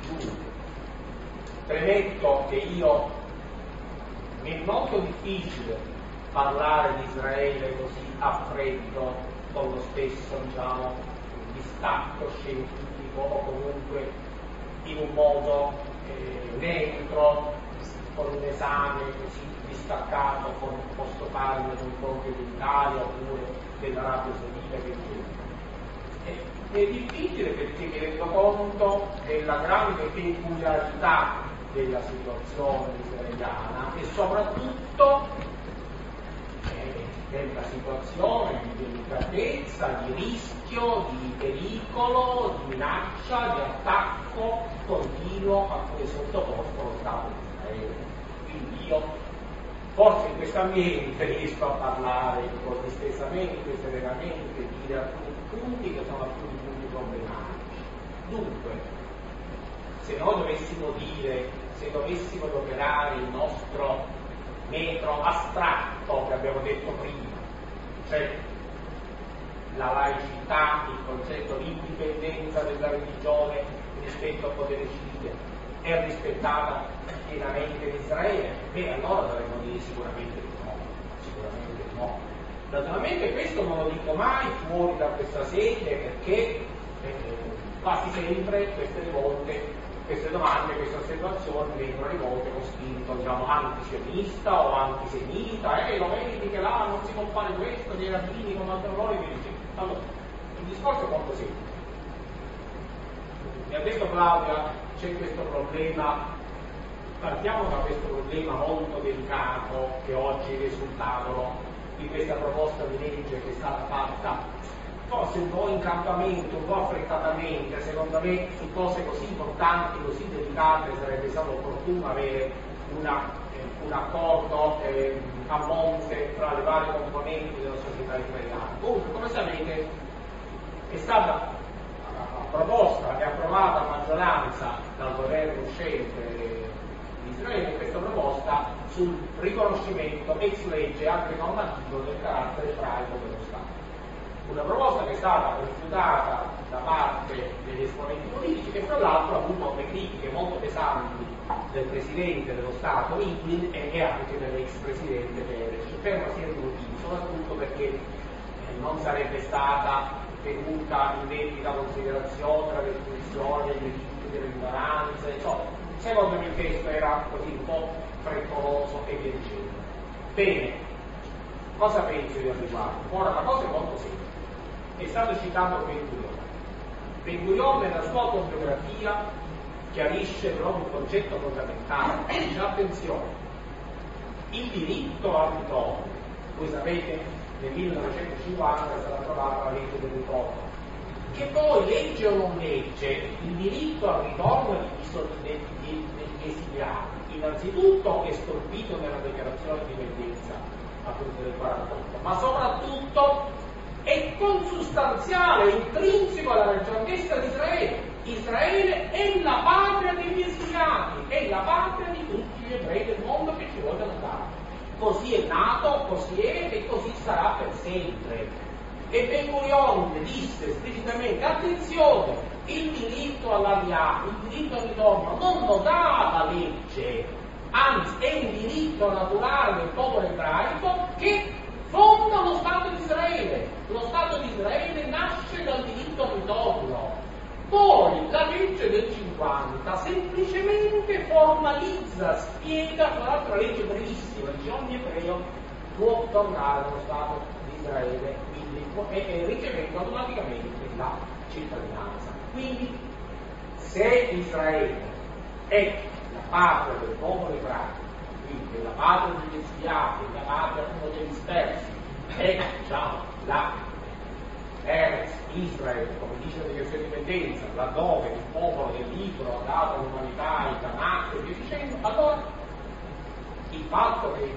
Premetto che mi è molto difficile parlare di Israele così a freddo, con lo stesso, distacco scientifico o comunque in un modo neutro, con un esame così distaccato come posso fare nei confronti dell'Italia oppure dell'Arabia Saudita che è difficile perché mi rendo conto della grande peculiarità della situazione israeliana e soprattutto della situazione di delicatezza, di rischio, di pericolo, di minaccia, di attacco continuo a cui è sottoposto lo Stato di Israele. Quindi io forse in questo ambiente riesco a parlare con distesamente, serenamente, dire alcuni punti che sono alcuni punti problematici. Dunque, se noi dovessimo dire, se dovessimo operare il nostro metro astratto che abbiamo detto prima, cioè la laicità, il concetto di indipendenza della religione rispetto al potere civile è rispettata pienamente in Israele, beh allora dovremmo dire sicuramente di no, sicuramente di no. Naturalmente questo non lo dico mai fuori da questa sede perché quasi sempre queste rivolte, queste domande, queste osservazioni vengono rivolte con spirito, diciamo, antisionista o antisemita, lo vedi che là non si può fare questo, dei rabbini come altro loro, e via dicendo. Allora, il discorso è molto semplice. Mi ha detto Claudia, c'è questo problema, partiamo da questo problema molto delicato che oggi è sul tavolo di questa proposta di legge che è stata fatta forse un po' in campamento, un po' affrettatamente. Secondo me su cose così importanti, così delicate sarebbe stato opportuno avere un accordo a monte tra le varie componenti della società israeliana. Comunque, come sapete, è stata proposta e approvata a maggioranza dal governo uscente di Israele questa proposta sul riconoscimento ex legge anche normativo del carattere ebraico dello Stato. Una proposta che è stata rifiutata da parte degli esponenti politici, che tra l'altro ha avuto le critiche molto pesanti del Presidente dello Stato Rivlin e anche dell'ex Presidente Peres, per una serie di motivi, soprattutto perché non sarebbe stata tenuta in debita considerazione la definizione dei diritti delle minoranze, insomma, secondo me il testo era così un po' frettoloso e via dicendo. Bene, cosa penso io al riguardo? Ora, la cosa è molto semplice. È stato citato Ben Gurion. Ben Gurion nella sua autobiografia chiarisce proprio un concetto fondamentale. Dice, attenzione, il diritto al ritorno, voi sapete nel 1950 è stata approvata la legge del ritorno, che poi legge o non legge, il diritto al ritorno degli esiliati innanzitutto è scolpito nella dichiarazione di indipendenza appunto del 48, ma soprattutto è consustanziale, intrinseco alla ragionessa di Israele. Israele è la patria degli esiliati, è la patria di tutti gli ebrei del mondo che ci vogliono dare. Così è nato, così è e così sarà per sempre. E Ben Gurion disse esplicitamente, attenzione, il diritto all'aliato, il diritto al ritorno non lo dà la legge, anzi è il diritto naturale del popolo ebraico che fonda lo Stato di Israele. Lo Stato di Israele nasce dal diritto al ritorno. Poi la legge del 50 semplicemente formalizza, spiega, tra l'altro la legge brevissima, dice ogni ebreo può tornare allo Stato di Israele, quindi ricevendo automaticamente la cittadinanza. Quindi se Israele è la patria del popolo ebraico, quindi la patria degli esiliati, la patria appunto dei dispersi, è diciamo la Eretz Israele, come dice la dichiarazione di indipendenza, laddove il popolo del libro ha dato all'umanità il Tanakh e via dicendo, allora il fatto che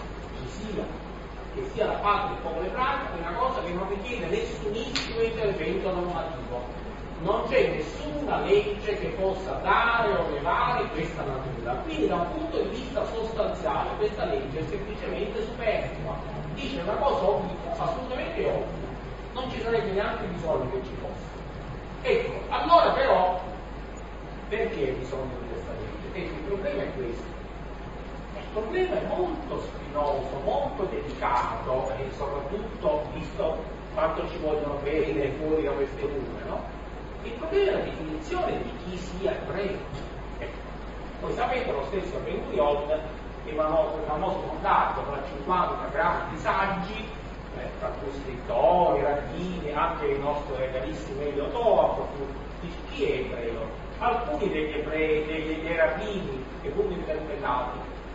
sia la patria del popolo ebraico è una cosa che non richiede nessunissimo intervento normativo. Non c'è nessuna legge che possa dare o levare questa natura. Quindi da un punto di vista sostanziale questa legge è semplicemente superflua. Dice una cosa assolutamente ovvia. Non ci sarebbe neanche bisogno che ci fosse. Ecco, allora però, perché ha bisogno di questa legge? Ecco, il problema è questo. Il problema è molto spinoso, molto delicato e soprattutto visto quanto ci vogliono bene fuori da queste urne, no? Il problema è la definizione di chi sia ebreo. Ecco. Voi sapete, lo stesso Ben Gurion emanò quel famoso mandato tra 50 grandi saggi, tra cui scrittori, rabbini, anche il nostro carissimo Elio Toa, dice chi è ebreo? Alcuni degli ebrei, dei rabbini che pubblico interpretati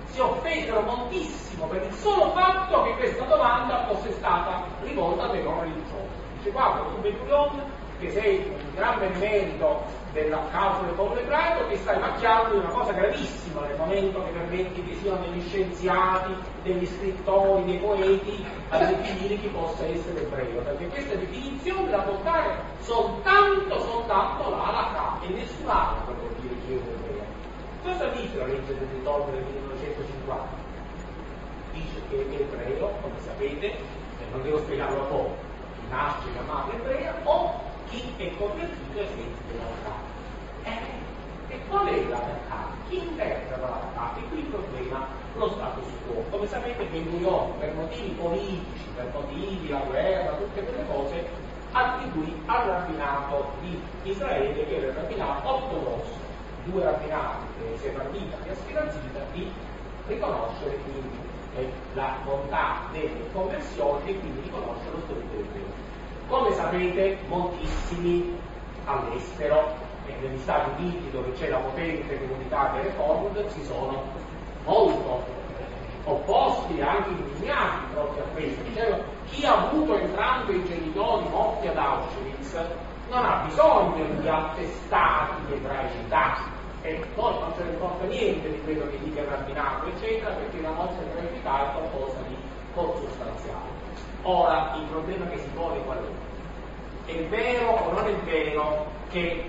si offesero moltissimo per il solo fatto che questa domanda fosse stata rivolta dai non religiosi. Dice: guarda, tu Benturion, che sei un grande merito della causa del popolo ebraico, che stai macchiando di una cosa gravissima nel momento che permetti che siano degli scienziati, degli scrittori, dei poeti a definire chi possa essere ebreo, perché questa definizione la può dare soltanto l'Alakha e nessun altro per dire chi è ebreo. Cosa dice la legge del ritorno del 1950? Dice che è ebreo, come sapete, e non devo spiegarlo a voi, chi nasce chiamato ebrea o chi è convertito ai sensi dell'Alakha. E qual è l'Alakha? Chi interpreta l'Alakha? E qui il problema lo status quo. Come sapete, Ben-Gurion, per motivi politici, per motivi la guerra, tutte quelle cose, attribuì al rabbinato di Israele, che era il rabbinato ortodosso, 2 rabbinati, Sefardita e Ashkenazita, di riconoscere quindi la bontà delle conversioni e quindi riconoscere lo Stato ebreo. Come sapete, moltissimi all'estero e negli Stati Uniti, dove c'è la potente comunità dei Reformed, si sono molto opposti e anche indignati proprio a questo. Dicevo, chi ha avuto entrambi i genitori morti ad Auschwitz non ha bisogno di attestati di ebraicità, e poi non ce ne importa niente di quello che dice il rabbinato, eccetera, perché la nostra ebraicità è qualcosa di consustanziale. Ora, il problema che si pone qual è? È vero o non è vero che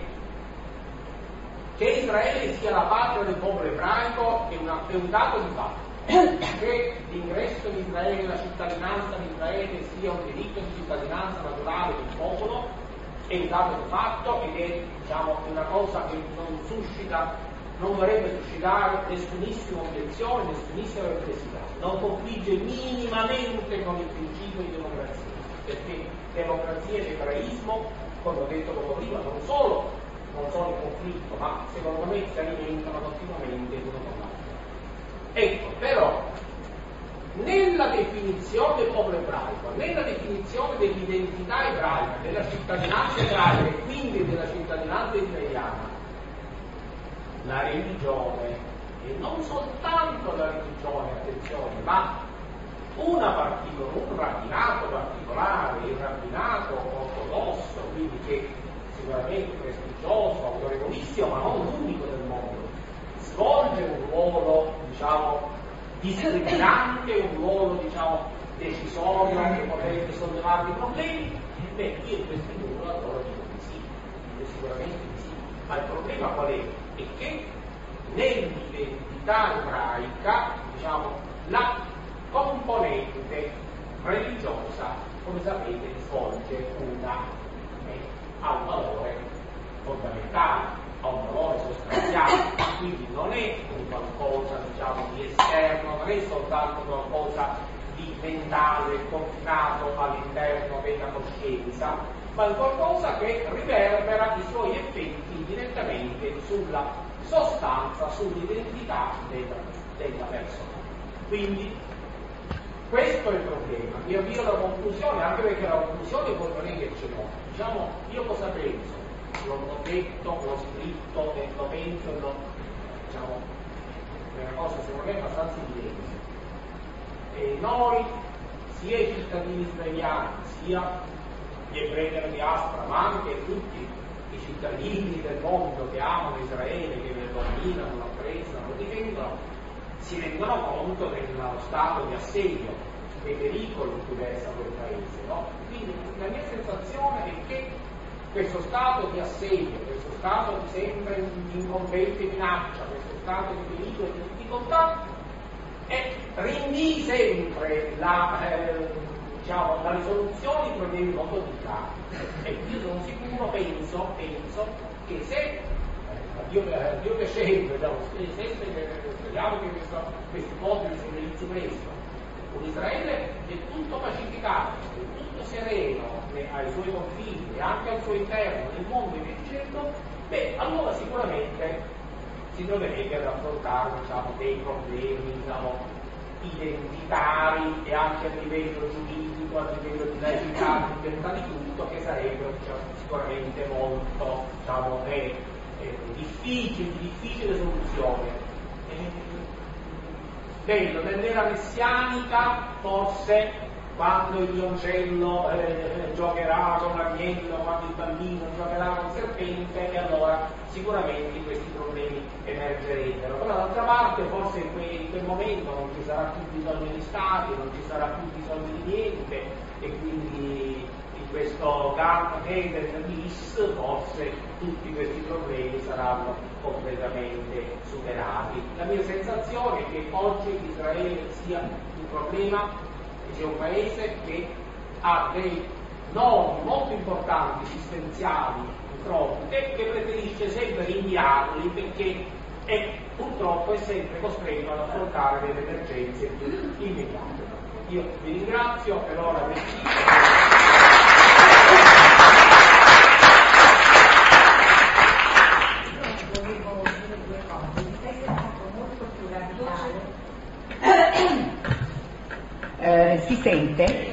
Israele sia la patria del popolo ebraico è un dato di fatto? Che l'ingresso di Israele, la cittadinanza di Israele sia un diritto di cittadinanza naturale del popolo è un dato di fatto ed è, diciamo, una cosa che non dovrebbe suscitare nessunissima obiezione, nessunissima perplessità, non confligge minimamente con il principio di democrazia, perché democrazia ed ebraismo, come ho detto poco prima, non solo in conflitto, ma secondo me si alimentano continuamente l'uno con l'altro. Ecco, però, nella definizione del popolo ebraico, nella definizione dell'identità ebraica, della cittadinanza ebraica e quindi della cittadinanza israeliana, la religione, e non soltanto la religione, attenzione, ma un rabbinato particolare, il rabbinato ortodosso, quindi che sicuramente prestigioso, autorevolissimo, ma non l'unico del mondo, svolge un ruolo, diciamo, discriminante, un ruolo, diciamo, decisorio che potrebbe sollevare dei problemi. Beh, io in questo numero allora dico di sì, sicuramente di sì, ma il problema qual è? È che nell'identità ebraica, diciamo, la componente religiosa, come sapete, svolge ha un valore fondamentale, ha un valore sostanziale, quindi non è un qualcosa, diciamo, di esterno, non è soltanto qualcosa di mentale, confinato all'interno della coscienza, ma è qualcosa che riverbera i suoi effetti direttamente sulla sostanza, sull'identità della persona. Quindi questo è il problema. Mi avvio alla conclusione, anche perché la conclusione poi non è che ce l'ho. Diciamo, io cosa penso? L'ho detto, l'ho scritto, lo penso, diciamo, è una cosa secondo me abbastanza evidente. E noi, sia i cittadini israeliani, sia gli ebrei della diaspora, ma anche tutti i cittadini del mondo che amano Israele, che lo ammirano, lo apprezzano, lo difendono, si rendono conto dello stato di assedio, dei pericoli in cui versa quel paese, no? Quindi la mia sensazione è che questo stato di assedio, questo stato di sempre incombente minaccia, questo stato di pericolo e di difficoltà rinvii sempre la risoluzione di problemi molto delicati. E io sono sicuro, penso che se Dio piacendo, speriamo che questi popoli si realizzi presto, un Israele è tutto pacificato, è tutto sereno ai suoi confini e anche al suo interno, nel mondo e via dicendo, beh, allora sicuramente si troverebbe ad affrontare, diciamo, dei problemi, diciamo, identitari e anche a livello giuridico, a livello di laicità, di libertà di tutto, che sarebbero, diciamo, sicuramente molto, diciamo, di difficile soluzione. nell'era messianica forse quando il lioncello giocherà con l'agnello, quando il bambino giocherà con il serpente, e allora sicuramente questi problemi emergerebbero. Però d'altra parte forse in quel momento non ci sarà più bisogno di stati, non ci sarà più bisogno di niente, e quindi in questo Eden bis forse tutti questi problemi saranno completamente superati. La mia sensazione è che oggi Israele sia un problema, sia un paese che ha dei nodi molto importanti, esistenziali, purtroppo, e che preferisce sempre rinviarli perché purtroppo è sempre costretto ad affrontare delle emergenze più immediate. Io vi ringrazio per ora del si sente?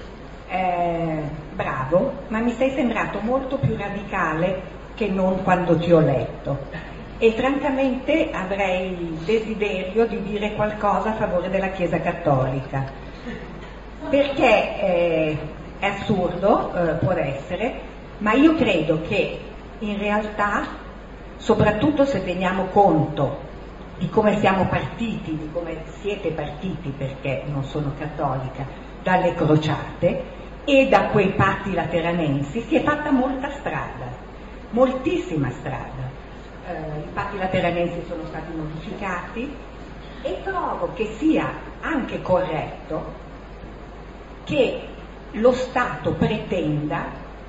Bravo, ma mi sei sembrato molto più radicale che non quando ti ho letto, e francamente avrei il desiderio di dire qualcosa a favore della Chiesa Cattolica, perché è assurdo, può essere, ma io credo che in realtà, soprattutto se teniamo conto di come siamo partiti, di come siete partiti, perché non sono cattolica, dalle crociate e da quei patti lateranensi, si è fatta molta strada, moltissima strada. I patti lateranensi sono stati modificati e trovo che sia anche corretto che lo Stato pretenda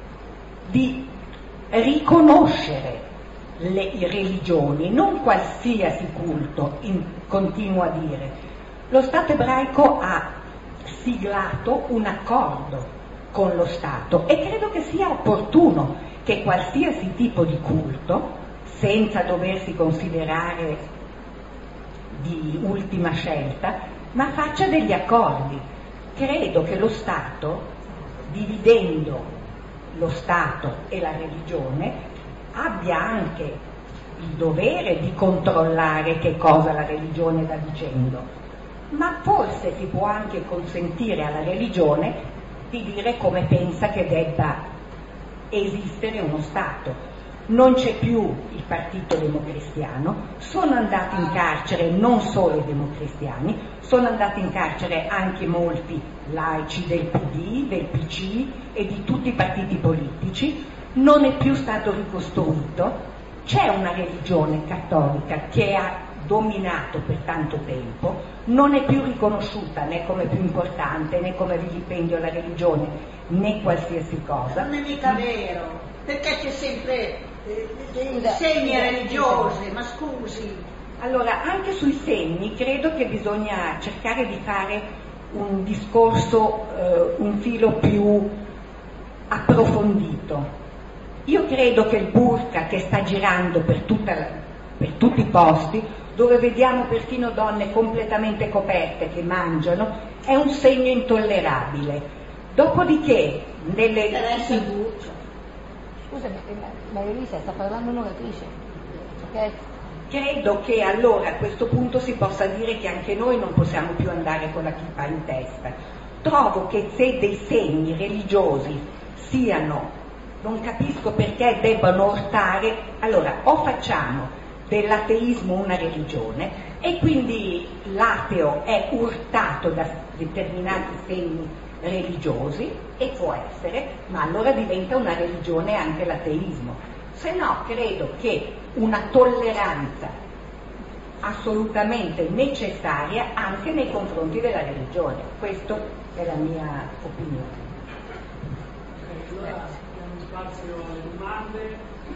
di riconoscere le religioni, non qualsiasi culto, continuo a dire. Lo Stato ebraico ha siglato un accordo con lo Stato e credo che sia opportuno che qualsiasi tipo di culto, senza doversi considerare di ultima scelta, ma faccia degli accordi. Credo che lo Stato, dividendo lo Stato e la religione, abbia anche il dovere di controllare che cosa la religione sta dicendo, ma forse si può anche consentire alla religione di dire come pensa che debba esistere uno Stato. Non c'è più il partito democristiano, sono andati in carcere non solo i democristiani, sono andati in carcere anche molti laici del PD, del PC e di tutti i partiti politici. Non è più stato ricostruito, c'è una religione cattolica che ha dominato per tanto tempo, non è più riconosciuta né come più importante né come vilipendio alla religione né qualsiasi cosa. Non è mica vero, perché c'è sempre dei segni religiosi, ma scusi. Allora, anche sui segni credo che bisogna cercare di fare un discorso, un filo più approfondito. Io credo che il burqa che sta girando per tutti i posti, dove vediamo perfino donne completamente coperte che mangiano, è un segno intollerabile. Dopodiché, Scusami, Maria Luisa sta parlando un'oratrice, ok? Credo che allora a questo punto si possa dire che anche noi non possiamo più andare con la kippa in testa. Trovo che se dei segni religiosi siano, non capisco perché debbano urtare, allora o facciamo dell'ateismo una religione e quindi l'ateo è urtato da determinati segni religiosi, e può essere, ma allora diventa una religione anche l'ateismo. Se no credo che una tolleranza assolutamente necessaria anche nei confronti della religione. Questa è la mia opinione. Allora diamo spazio alle domande,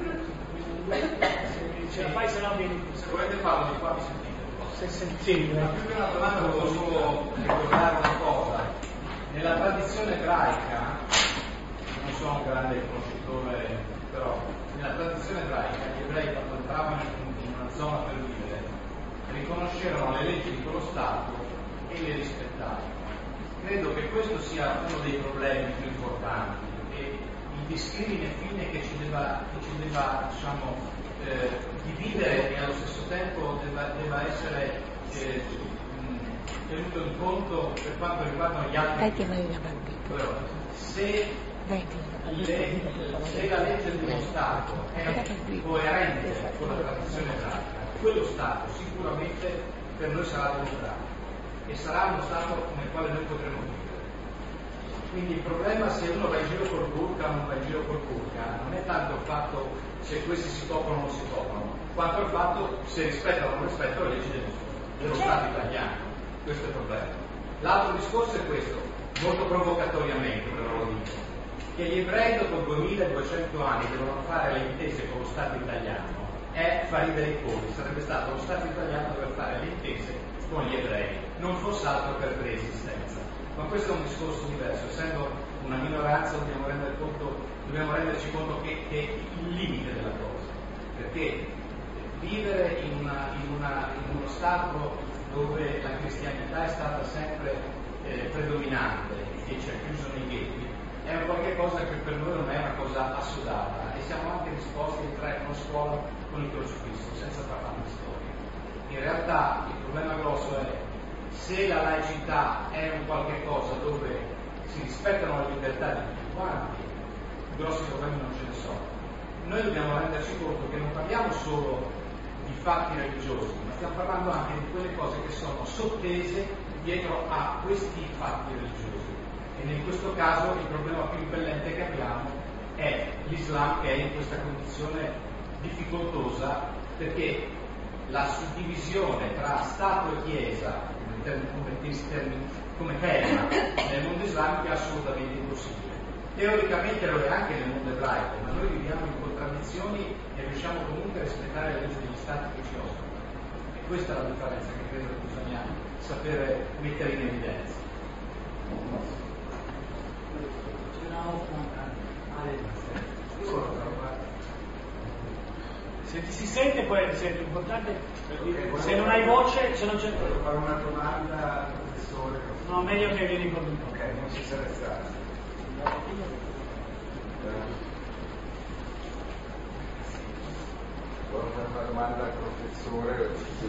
se ce la fai, se no vieni. Se volete farlo di qua mi sentite. Se sentite. Ma più che una domanda volevo solo ricordare una cosa. Nella tradizione ebraica, non sono un grande conoscitore, però nella tradizione ebraica gli ebrei quando entravano in una zona per vivere riconoscevano le leggi di quello Stato e le rispettavano. Credo che questo sia uno dei problemi più importanti, e il discrimine fine che ci debba diciamo, dividere e allo stesso tempo debba essere tenuto in conto per quanto riguardano gli altri. Se la legge dello Stato è coerente con la tradizione ebraica, quello Stato sicuramente per noi sarà democratico e sarà uno Stato nel quale noi potremo vivere. Quindi il problema se uno va in giro col burka o non va in giro col burka non è tanto il fatto se questi si coprono o non si coprono, quanto il fatto se rispettano o non rispettano le leggi dello Stato italiano. Questo è il problema. L'altro discorso è questo, molto provocatoriamente però lo dico, che gli ebrei dopo 2200 anni devono fare le intese con lo Stato italiano è far ridere i polli. Sarebbe stato lo Stato italiano a dover fare le intese con gli ebrei, non fosse altro per preesistenza. Ma questo è un discorso diverso, essendo una minoranza dobbiamo renderci conto che il limite della cosa, perché vivere in uno Stato dove la cristianità è stata sempre predominante e ci ha chiuso nei ghetti è un qualche cosa che per noi non è una cosa assodata e siamo anche disposti a entrare in una scuola con il crocifisso senza parlare di storia. In realtà il problema grosso è se la laicità è un qualche cosa dove si rispettano le libertà di tutti quanti, grossi problemi non ce ne sono. Noi dobbiamo renderci conto che non parliamo solo di fatti religiosi, ma stiamo parlando anche di quelle cose che sono sottese dietro a questi fatti religiosi. E in questo caso il problema più impellente che abbiamo è l'Islam, che è in questa condizione difficoltosa perché la suddivisione tra Stato e Chiesa come tema nel mondo islamico è assolutamente impossibile. Teoricamente lo è anche nel mondo ebraico, ma noi viviamo in contraddizioni e riusciamo comunque a rispettare le leggi degli stati che ci ospitano. E questa è la differenza che credo che bisogna sapere mettere in evidenza. Se ti si sente poi è importante, se non hai voce, se non c'è. Volevo fare una domanda al professore. No, meglio che vieni con lui. Ok, non si sa restare. Volevo fare una domanda al professore sul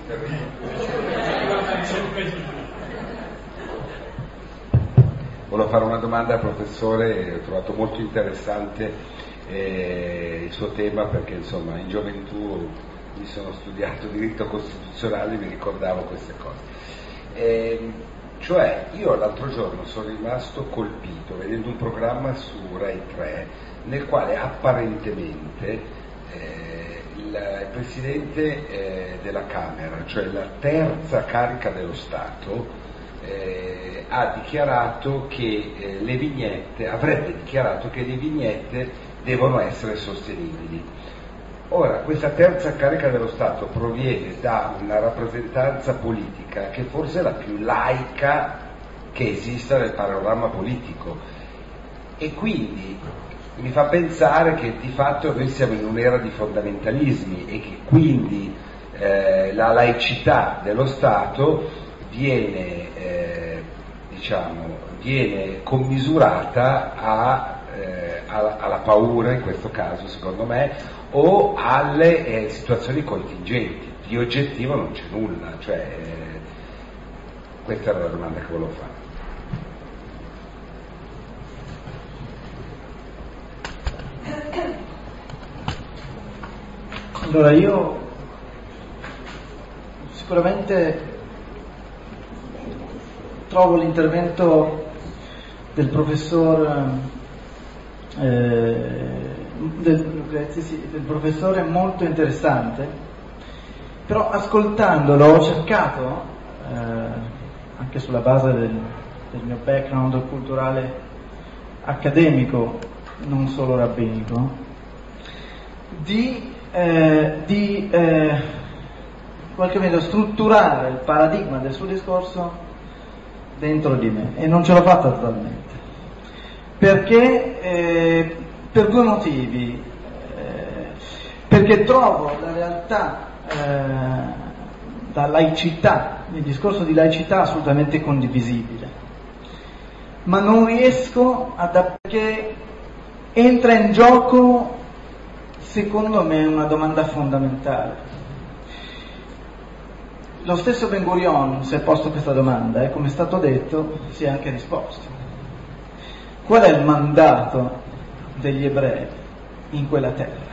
Volevo fare una domanda al professore, ho trovato molto interessante il suo tema perché insomma in gioventù mi sono studiato diritto costituzionale e mi ricordavo queste cose. Cioè io l'altro giorno sono rimasto colpito vedendo un programma su Rai 3 nel quale apparentemente il Presidente della Camera, cioè la terza carica dello Stato, ha dichiarato che le vignette, avrebbe dichiarato che le vignette devono essere sostenibili. Ora, questa terza carica dello Stato proviene da una rappresentanza politica che forse è la più laica che esista nel panorama politico e quindi mi fa pensare che di fatto noi siamo in un'era di fondamentalismi e che quindi la laicità dello Stato viene commisurata alla paura in questo caso secondo me o alle situazioni contingenti. Di oggettivo non c'è nulla, cioè questa era la domanda che volevo fare. Allora io sicuramente trovo l'intervento del professor del professore molto interessante, però ascoltandolo ho cercato anche sulla base del mio background culturale accademico, non solo rabbinico, di qualche modo strutturare il paradigma del suo discorso dentro di me e non ce l'ho fatta totalmente perché per due motivi, perché trovo la realtà da laicità, il discorso di laicità assolutamente condivisibile, ma non riesco perché entra in gioco secondo me una domanda fondamentale. lo stesso Ben Gurion si è posto questa domanda e, come è stato detto, si è anche risposto. Qual è il mandato degli ebrei in quella terra?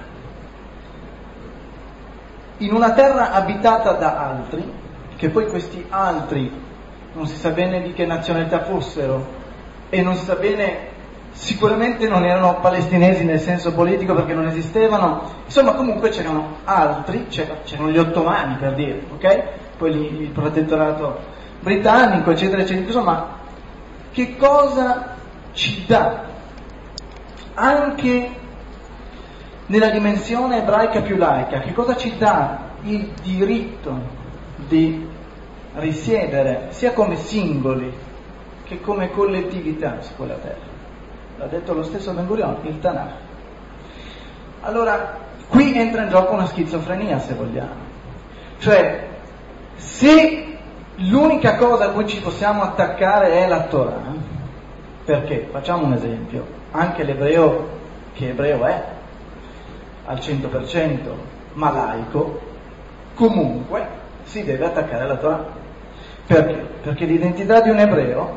In una terra abitata da altri, che poi questi altri non si sa bene di che nazionalità fossero e non si sa bene, sicuramente non erano palestinesi nel senso politico perché non esistevano, insomma comunque c'erano altri, c'erano gli ottomani per dire, ok? Poi il protettorato britannico, eccetera, eccetera. Insomma, che cosa ci dà anche nella dimensione ebraica più laica, che cosa ci dà il diritto di risiedere sia come singoli che come collettività su quella terra? L'ha detto lo stesso Ben Gurion, il Tanakh. Allora, qui entra in gioco una schizofrenia, se vogliamo. Cioè, se l'unica cosa a cui ci possiamo attaccare è la Torah, perché, facciamo un esempio, anche l'ebreo, che ebreo è, al 100%, ma laico, comunque si deve attaccare alla Torah. Perché? Perché l'identità di un ebreo,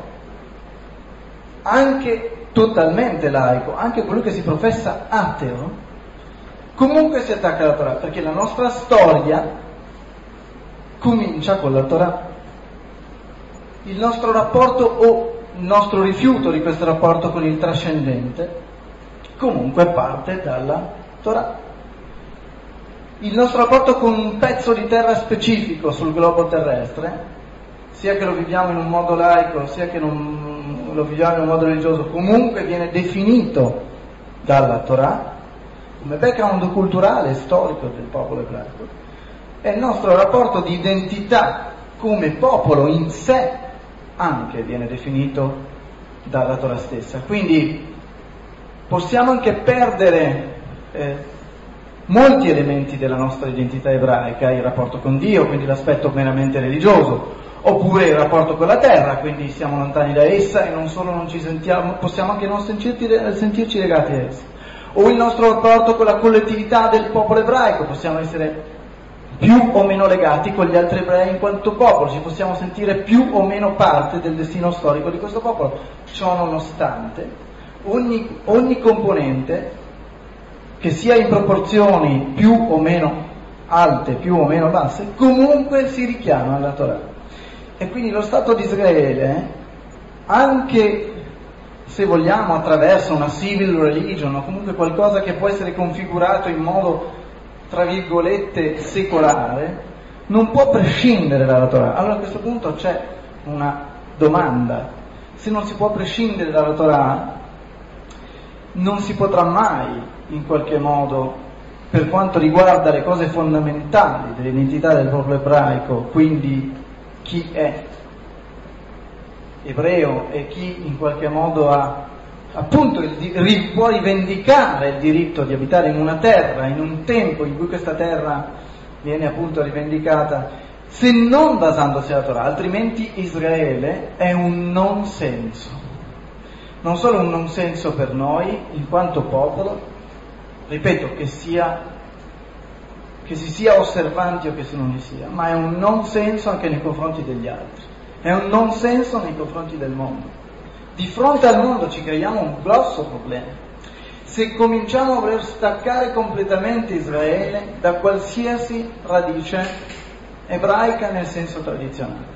anche totalmente laico, anche colui che si professa ateo, comunque si attacca alla Torah, perché la nostra storia comincia con la Torah. Il nostro rapporto o il nostro rifiuto di questo rapporto con il trascendente comunque parte dalla Torah. Il nostro rapporto con un pezzo di terra specifico sul globo terrestre, sia che lo viviamo in un modo laico, sia che non lo viviamo in un modo religioso, comunque viene definito dalla Torah come background culturale e storico del popolo ebraico, e il nostro rapporto di identità come popolo in sé anche viene definito dalla Torah stessa. Quindi possiamo anche perdere molti elementi della nostra identità ebraica, il rapporto con Dio, quindi l'aspetto meramente religioso, oppure il rapporto con la terra, quindi siamo lontani da essa e non solo non ci sentiamo, possiamo anche non sentirci legati a essa, o il nostro rapporto con la collettività del popolo ebraico, possiamo essere più o meno legati con gli altri ebrei in quanto popolo, ci possiamo sentire più o meno parte del destino storico di questo popolo. Ciò nonostante, ogni componente, che sia in proporzioni più o meno alte, più o meno basse, comunque si richiama alla Torah. E quindi lo Stato di Israele, anche se vogliamo attraverso una civil religion o comunque qualcosa che può essere configurato in modo, tra virgolette, secolare, non può prescindere dalla Torah. Allora a questo punto c'è una domanda: se non si può prescindere dalla Torah, non si potrà mai, in qualche modo, per quanto riguarda le cose fondamentali dell'identità del popolo ebraico, quindi chi è ebreo e chi in qualche modo ha appunto può rivendicare il diritto di abitare in una terra, in un tempo in cui questa terra viene appunto rivendicata, se non basandosi alla Torah, altrimenti Israele è un non senso. Non solo un non senso per noi in quanto popolo, ripeto, che si sia osservanti o che se non li sia, ma è un non senso anche nei confronti degli altri, è un non senso nei confronti del mondo. Di fronte al mondo ci creiamo un grosso problema se cominciamo a voler staccare completamente Israele da qualsiasi radice ebraica nel senso tradizionale.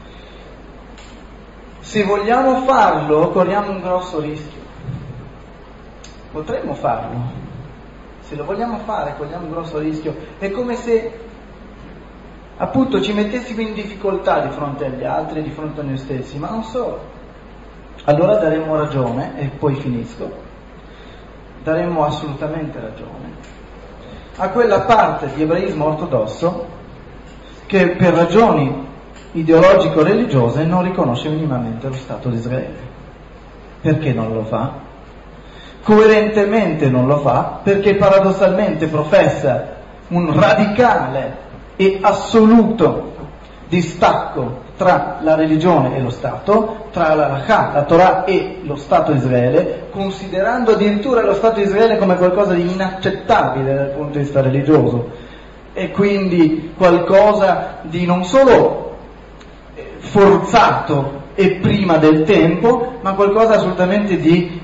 Se vogliamo farlo, corriamo un grosso rischio. Potremmo farlo. Se lo vogliamo fare, corriamo un grosso rischio. È come se, appunto, ci mettessimo in difficoltà di fronte agli altri, di fronte a noi stessi, ma non solo. Allora daremmo ragione, e poi finisco, daremmo assolutamente ragione a quella parte di ebraismo ortodosso che per ragioni ideologico-religiose non riconosce minimamente lo Stato di Israele. Perché non lo fa? Coerentemente non lo fa perché paradossalmente professa un radicale e assoluto distacco tra la religione e lo Stato, tra la Halakha, la Torah e lo Stato di Israele, considerando addirittura lo Stato di Israele come qualcosa di inaccettabile dal punto di vista religioso. e quindi qualcosa di non solo forzato e prima del tempo, ma qualcosa assolutamente di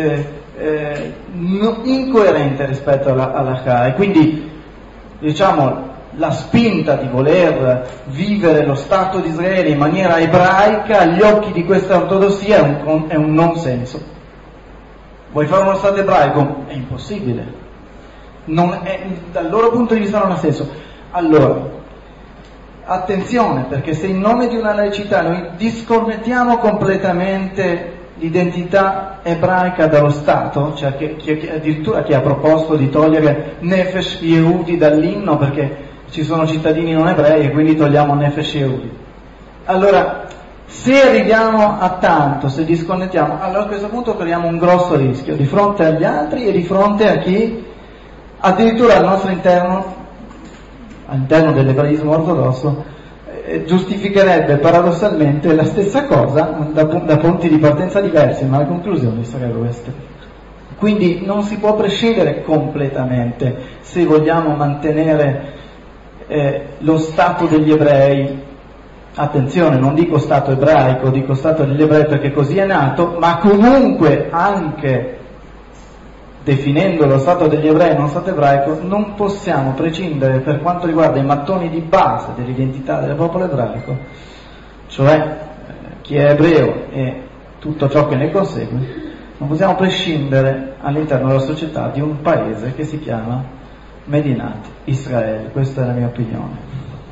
incoerente rispetto all'Halakha. E quindi, diciamo, la spinta di voler vivere lo Stato di Israele in maniera ebraica agli occhi di questa ortodossia è un non senso. Vuoi fare uno Stato ebraico? È impossibile. Dal loro punto di vista non ha senso. Allora, attenzione, perché se in nome di una laicità noi disconnettiamo completamente l'identità ebraica dallo Stato, cioè addirittura chi ha proposto di togliere Nefesh Yehudi dall'inno perché ci sono cittadini non ebrei e quindi togliamo Nefesh Yehudi. Allora, se arriviamo a tanto, se disconnettiamo, allora a questo punto corriamo un grosso rischio di fronte agli altri e di fronte a chi addirittura al nostro interno, all'interno dell'ebraismo ortodosso, giustificherebbe paradossalmente la stessa cosa da punti di partenza diversi, ma le conclusioni sarebbero queste. Quindi non si può prescindere completamente, se vogliamo mantenere lo Stato degli ebrei. Attenzione, non dico Stato ebraico, dico Stato degli ebrei perché così è nato, ma comunque anche definendo lo Stato degli ebrei non Stato ebraico, non possiamo prescindere per quanto riguarda i mattoni di base dell'identità del popolo ebraico, cioè chi è ebreo e tutto ciò che ne consegue, non possiamo prescindere all'interno della società di un paese che si chiama Medinat Israele. Questa è la mia opinione.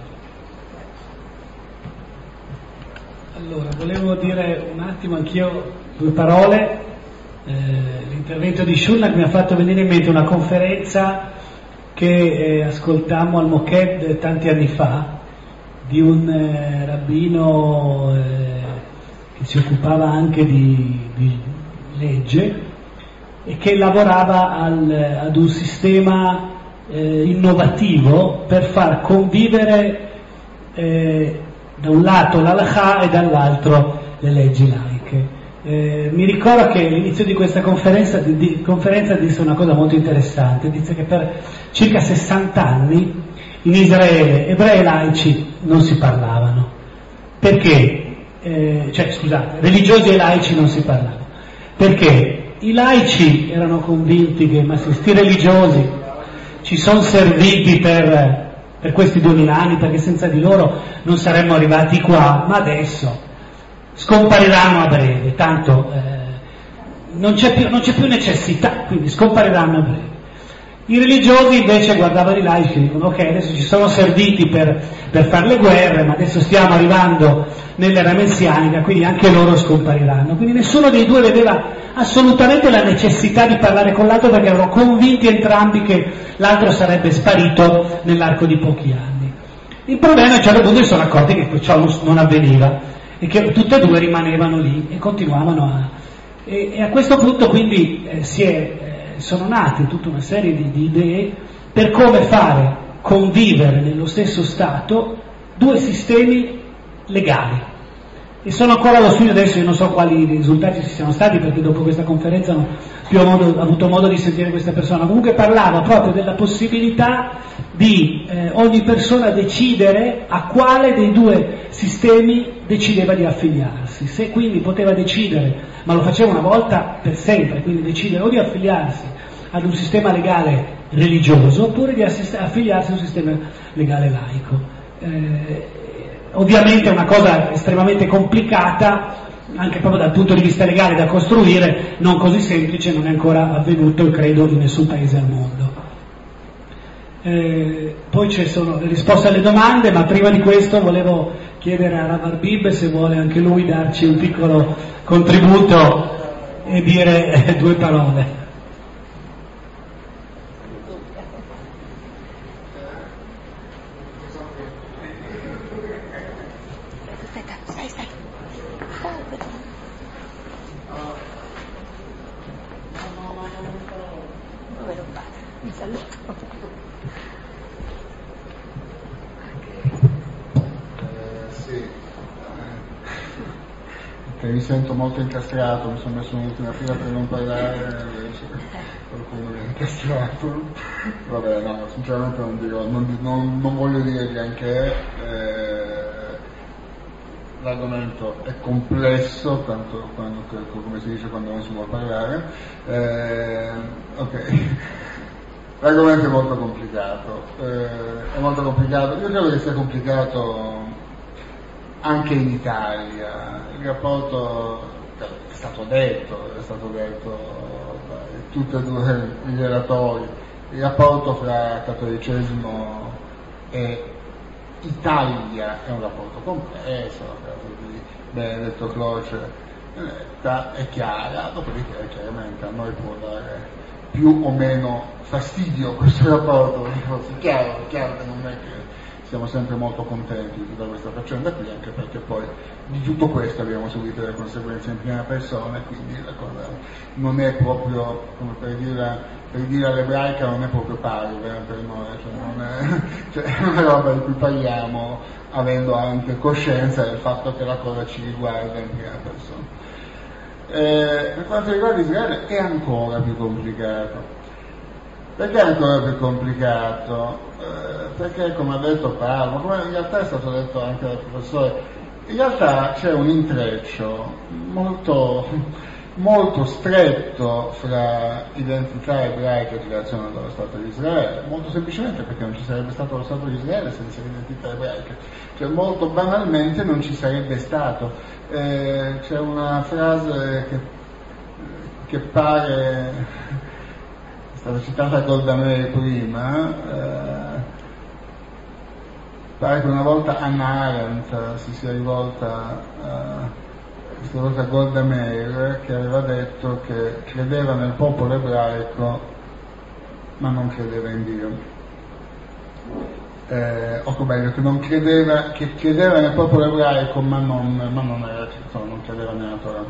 Allora, volevo dire un attimo anch'io due parole. L'intervento di Shulnak mi ha fatto venire in mente una conferenza che ascoltammo al Moked tanti anni fa di un rabbino che si occupava anche di legge e che lavorava ad un sistema innovativo per far convivere da un lato l'Halakha e dall'altro le leggi laiche. Mi ricordo che all'inizio di questa conferenza disse una cosa molto interessante, disse che per circa 60 anni in Israele ebrei e laici non si parlavano, perché, religiosi e laici non si parlavano, perché i laici erano convinti che questi religiosi ci sono serviti per questi 2000 anni, perché senza di loro non saremmo arrivati qua, ma adesso scompariranno a breve, tanto non c'è più necessità, quindi scompariranno a breve. I religiosi invece guardavano i laici e dicono: ok, adesso ci sono serviti per fare le guerre, ma adesso stiamo arrivando nell'era messianica, quindi anche loro scompariranno. Quindi nessuno dei due vedeva assolutamente la necessità di parlare con l'altro, perché erano convinti entrambi che l'altro sarebbe sparito nell'arco di pochi anni. Il problema è che a un certo punto si sono accorti che ciò non avveniva e che tutte e due rimanevano lì e continuavano e a questo punto quindi sono nate tutta una serie di idee per come fare convivere nello stesso Stato due sistemi legali, e sono ancora allo studio adesso. Io non so quali risultati ci siano stati, perché dopo questa conferenza non ho avuto modo di sentire questa persona. Comunque parlava proprio della possibilità di ogni persona decidere a quale dei due sistemi decideva di affiliarsi, se quindi poteva decidere, ma lo faceva una volta per sempre, quindi decidere o di affiliarsi ad un sistema legale religioso oppure di affiliarsi a un sistema legale laico. Ovviamente è una cosa estremamente complicata, anche proprio dal punto di vista legale, da costruire, non così semplice, non è ancora avvenuto, credo, in nessun paese al mondo. Poi ci sono le risposte alle domande, ma prima di questo volevo chiedere a Rav Arbib se vuole anche lui darci un piccolo contributo e dire due parole. che mi sento molto incastrato, mi sono messo nell'ultima fila per non parlare, qualcuno mi ha incastrato. Vabbè, no, sinceramente non dirò, non voglio dire granché, l'argomento è complesso, tanto come si dice quando non si vuole parlare, ok. L'argomento è molto complicato, io credo che sia complicato anche in Italia. Il rapporto, è stato detto da tutti e due i relatori, il rapporto fra cattolicesimo e Italia è un rapporto complesso, la frase di Benedetto Croce è chiara, dopodiché chiaramente a noi può dare più o meno fastidio questo rapporto, è chiaro che non è che siamo sempre molto contenti da questa faccenda qui, anche perché poi di tutto questo abbiamo subito le conseguenze in prima persona, quindi la cosa non è proprio, come per dire all'ebraica, non è proprio parve per noi, cioè è una roba di cui parliamo avendo anche coscienza del fatto che la cosa ci riguarda in prima persona. Per quanto riguarda Israele è ancora più complicato. Perché è ancora più complicato? Perché, come ha detto Paolo, come in realtà è stato detto anche dal professore, in realtà c'è un intreccio molto, molto stretto fra identità ebraica e creazione dello Stato di Israele, molto semplicemente perché non ci sarebbe stato lo Stato di Israele senza l'identità ebraica, cioè molto banalmente non ci sarebbe stato. C'è una frase che pare, è stata citata Golda Meir prima, pare che una volta Hannah Arendt si sia rivolta a Golda Meir, che aveva detto che credeva nel popolo ebraico ma non credeva in Dio. O meglio, che credeva nel popolo ebraico ma non credeva nella Torah.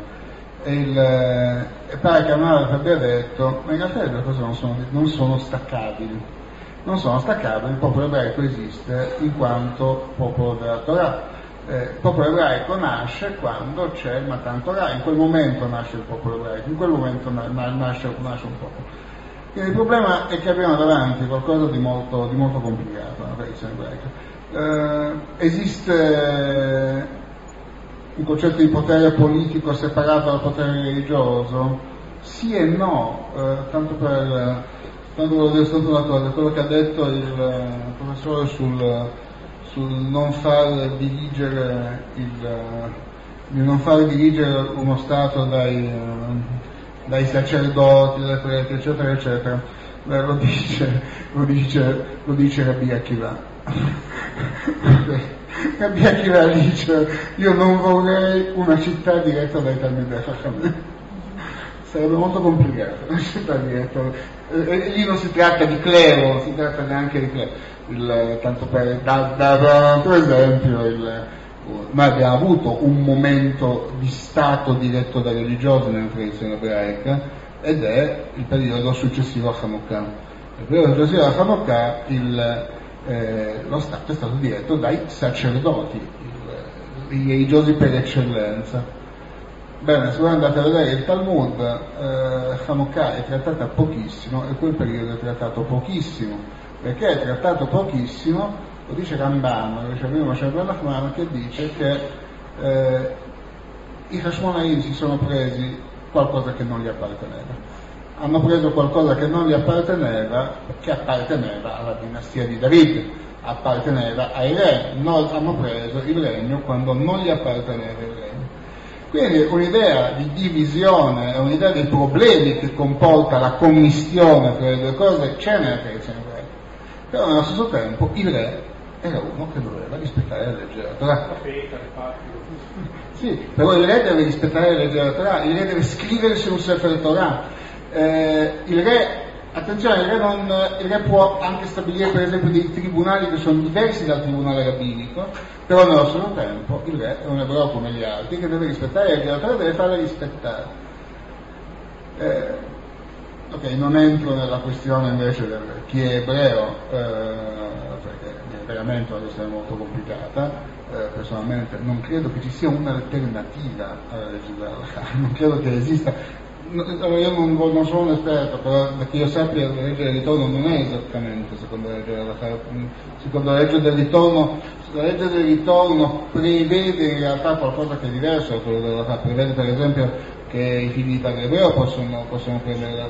E pare che Hannah Arendt abbia detto, ma in realtà le due cose non sono staccabili. Non sono staccabili, il popolo ebraico esiste in quanto popolo della Torah. Il popolo ebraico nasce quando c'è il Matan Torah, in quel momento nasce il popolo ebraico, in quel momento nasce un popolo. Quindi il problema è che abbiamo davanti qualcosa di molto complicato nella tradizione ebraica. Esiste un concetto di potere politico separato dal potere religioso? Sì e no, tanto volevo dire solo una cosa, quello che ha detto il professore sul non far dirigere uno Stato dai sacerdoti, dai preti, eccetera, eccetera. Lo dice Rabbi Akiva. Rabbi Akiva dice: io non vorrei una città diretta dai Talmidei Chachamim. Sarebbe molto complicato una città diretta. E lì non si tratta di clero, non si tratta neanche di clero. Tanto per dare un altro esempio, noi abbiamo avuto un momento di stato diretto dai religiosi nella tradizione ebraica ed è il periodo successivo a Hanukkah. Nel periodo successivo a Hanukkah lo stato è stato diretto dai sacerdoti, i religiosi per eccellenza. Bene, se voi andate a vedere il Talmud, Hanukkah è trattata pochissimo e quel periodo è trattato pochissimo. Perché è trattato pochissimo? Lo dice Ramban, lo dice prima Moshe ben Nachman, che dice che i Hashmonaim si sono presi qualcosa che non gli apparteneva. Hanno preso qualcosa che non gli apparteneva, che apparteneva alla dinastia di David, apparteneva ai re, hanno preso il regno quando non gli apparteneva il regno. Quindi un'idea di divisione, un'idea dei problemi che comporta la commistione tra le due cose c'è nella tradizione ebraica. Però nello stesso tempo il re era uno che doveva rispettare le leggi della Torah. Sì, però il re deve rispettare le leggi della Torah, il re deve scrivere su un Sefer Torah. Il re, attenzione, il re può anche stabilire per esempio dei tribunali che sono diversi dal tribunale rabbinico, però nello stesso tempo il re è un ebreo come gli altri che deve rispettare le leggi della Torah e deve farle rispettare. Ok, non entro nella questione invece del chi è ebreo, perché veramente è una questione molto complicata, personalmente non credo che ci sia un'alternativa alla legge dell'Allah, non credo che esista. Io non sono un esperto, però perché io sappia la legge del ritorno non è esattamente secondo la legge dell'Allah. Secondo la legge del ritorno prevede in realtà qualcosa che è diverso da quello dell'Allah. Prevede per esempio che i figli di padre ebreo possono prendere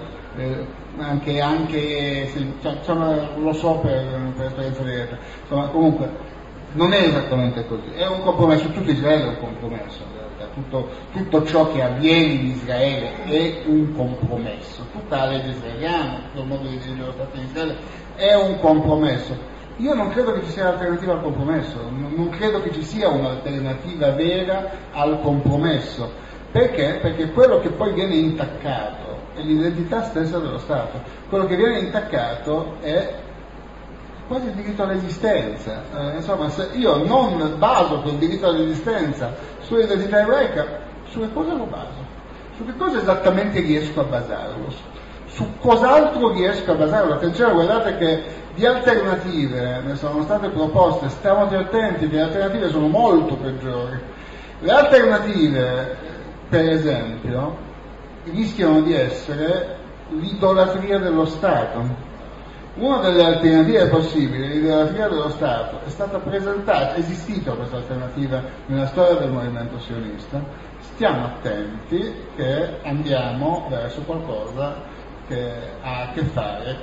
anche sì, lo so per esperienza diretta. Insomma, comunque non è esattamente così, è un compromesso, tutto Israele è un compromesso in realtà. Tutto ciò che avviene in Israele è un compromesso, tutta la legge israeliana, tutto il modo di dirigere lo Stato in Israele è un compromesso. Io non credo che ci sia un'alternativa al compromesso, non credo che ci sia un'alternativa vera al compromesso. Perché? Perché quello che poi viene intaccato è l'identità stessa dello Stato, quello che viene intaccato è quasi il diritto all'esistenza. Insomma, se io non baso quel diritto all'esistenza sull'identità ebraica, su che cosa lo baso? Su che cosa esattamente riesco a basarlo? Su cos'altro riesco a basarlo? Attenzione, guardate che di alternative ne sono state proposte, stiamo attenti, le alternative sono molto peggiori. Le alternative, per esempio, rischiano di essere l'idolatria dello Stato. Una delle alternative possibili, l'idolatria dello Stato, è stata presentata, è esistita questa alternativa nella storia del movimento sionista. Stiamo attenti che andiamo verso qualcosa che ha a che fare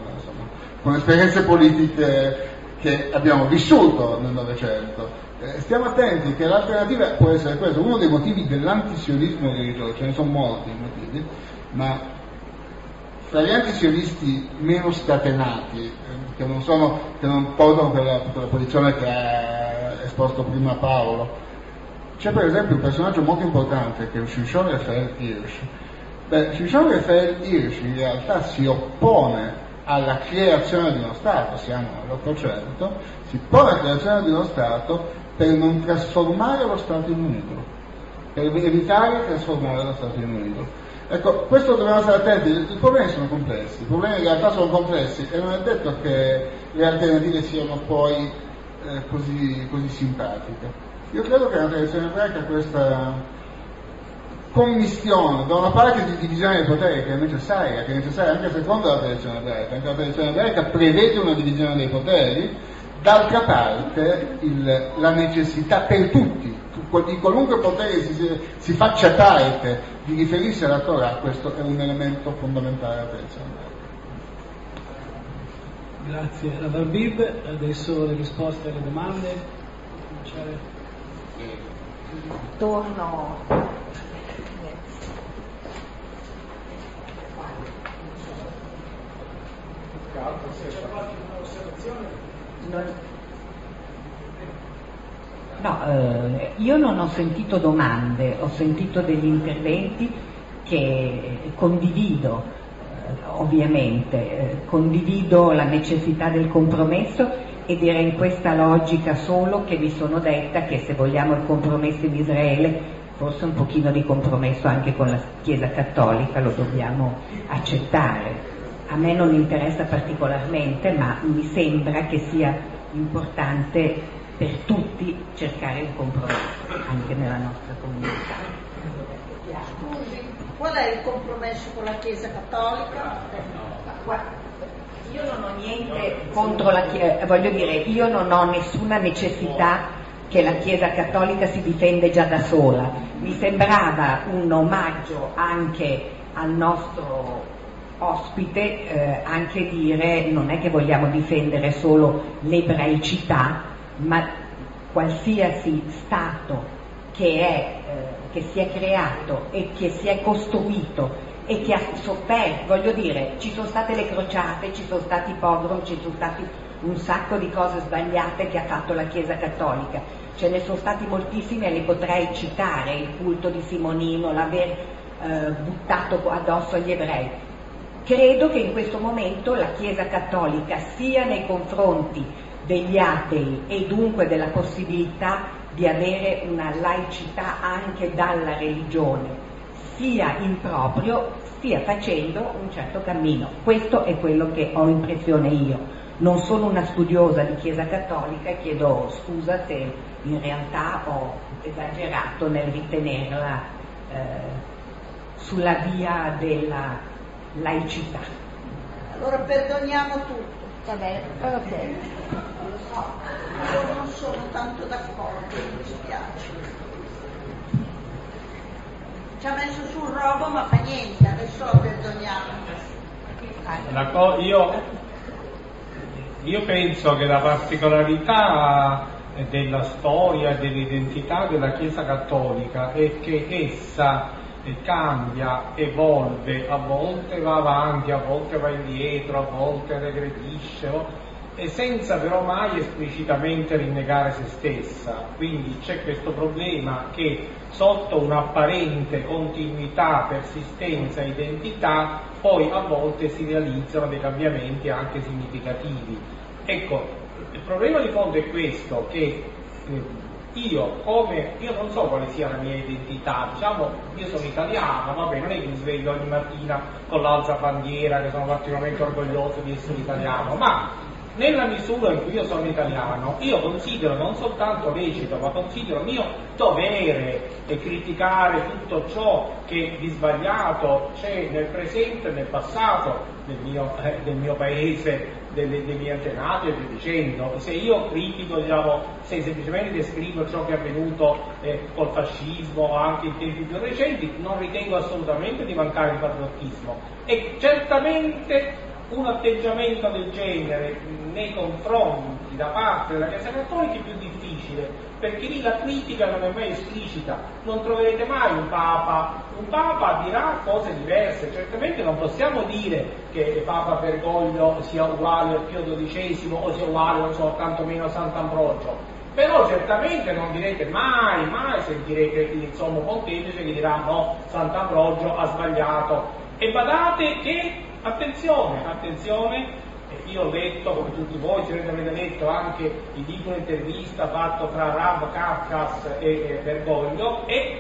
con esperienze politiche che abbiamo vissuto nel Novecento. Stiamo attenti che l'alternativa può essere questa, uno dei motivi dell'antisionismo religioso, ce ne sono molti motivi, ma tra gli antisionisti meno scatenati, che non portano quella posizione che ha esposto prima Paolo, c'è per esempio un personaggio molto importante che è Shimshon Raphael Hirsch. Shimshon Raphael Hirsch in realtà si oppone alla creazione di uno Stato, siamo nell'800, si oppone alla creazione di uno Stato per non trasformare lo Stato in un idolo, per evitare di trasformare lo Stato in un idolo. Ecco, questo dobbiamo stare attenti, i problemi sono complessi, i problemi in realtà sono complessi e non è detto che le alternative siano poi così simpatiche. Io credo che la tradizione ebraica questa commistione, da una parte di divisione dei poteri che è necessaria anche secondo la tradizione ebraica, anche la tradizione ebraica prevede una divisione dei poteri, d'altra parte la necessità per tutti, di qualunque potere si faccia parte di riferirsi alla Torah, questo è un elemento fondamentale della tradizione ebraica. Grazie. Rav Bib, adesso le risposte alle domande. Torno. Io non ho sentito domande, ho sentito degli interventi che condivido, ovviamente, condivido la necessità del compromesso ed era in questa logica solo che mi sono detta che se vogliamo il compromesso in Israele, forse un pochino di compromesso anche con la Chiesa Cattolica lo dobbiamo accettare. A me non interessa particolarmente, ma mi sembra che sia importante per tutti cercare un compromesso anche nella nostra comunità. Scusi, qual è il compromesso con la Chiesa Cattolica? Io non ho niente contro la Chiesa, voglio dire, io non ho nessuna necessità che la Chiesa Cattolica si difende già da sola. Mi sembrava un omaggio anche al nostro ospite, anche dire non è che vogliamo difendere solo l'ebraicità, ma qualsiasi Stato che si è creato e che si è costruito e che ha sofferto, voglio dire, ci sono state le crociate, ci sono stati i pogrom, ci sono stati un sacco di cose sbagliate che ha fatto la Chiesa Cattolica, ce ne sono stati moltissimi e li potrei citare, il culto di Simonino, l'aver buttato addosso agli ebrei. Credo che in questo momento la Chiesa Cattolica sia nei confronti degli atei e dunque della possibilità di avere una laicità anche dalla religione, sia in proprio, stia facendo un certo cammino. Questo è quello che ho impressione io. Non sono una studiosa di Chiesa Cattolica e chiedo scusa se in realtà ho esagerato nel ritenerla sulla via della laicità. Allora perdoniamo tutto. Va bene, ok. Lo so, io non sono tanto d'accordo, mi dispiace. Ci ha messo sul robo ma fa niente, adesso lo perdoniamo. Io penso che la particolarità della storia e dell'identità della Chiesa Cattolica è che essa cambia, evolve, a volte va avanti, a volte va indietro, a volte regredisce, e senza però mai esplicitamente rinnegare se stessa. Quindi c'è questo problema che sotto un'apparente continuità, persistenza, identità, poi a volte si realizzano dei cambiamenti anche significativi. Ecco, il problema di fondo è questo, che io non so quale sia la mia identità, diciamo, io sono italiano, vabbè, non è che mi sveglio ogni mattina con l'alzabandiera, che sono particolarmente orgoglioso di essere italiano, ma nella misura in cui io sono italiano, io considero non soltanto lecito, ma considero mio dovere criticare tutto ciò che di sbagliato c'è nel presente e nel passato del mio paese, dei miei antenati e via dicendo. Se io critico, diciamo, se semplicemente descrivo ciò che è avvenuto col fascismo o anche in tempi più recenti, non ritengo assolutamente di mancare di patriottismo. E certamente un atteggiamento del genere nei confronti da parte della Chiesa Cattolica è più difficile, perché lì la critica non è mai esplicita, non troverete mai un Papa dirà cose diverse. Certamente non possiamo dire che Papa Bergoglio sia uguale al Pio XII o sia uguale, non so, tantomeno a Sant'Ambrogio, però certamente non direte mai sentirete il sommo pontefice che dirà no, Sant'Ambrogio ha sbagliato. E badate che attenzione, io ho letto, come tutti voi, se avete letto anche il libro intervista fatto tra Rav Kafkas e Bergoglio, e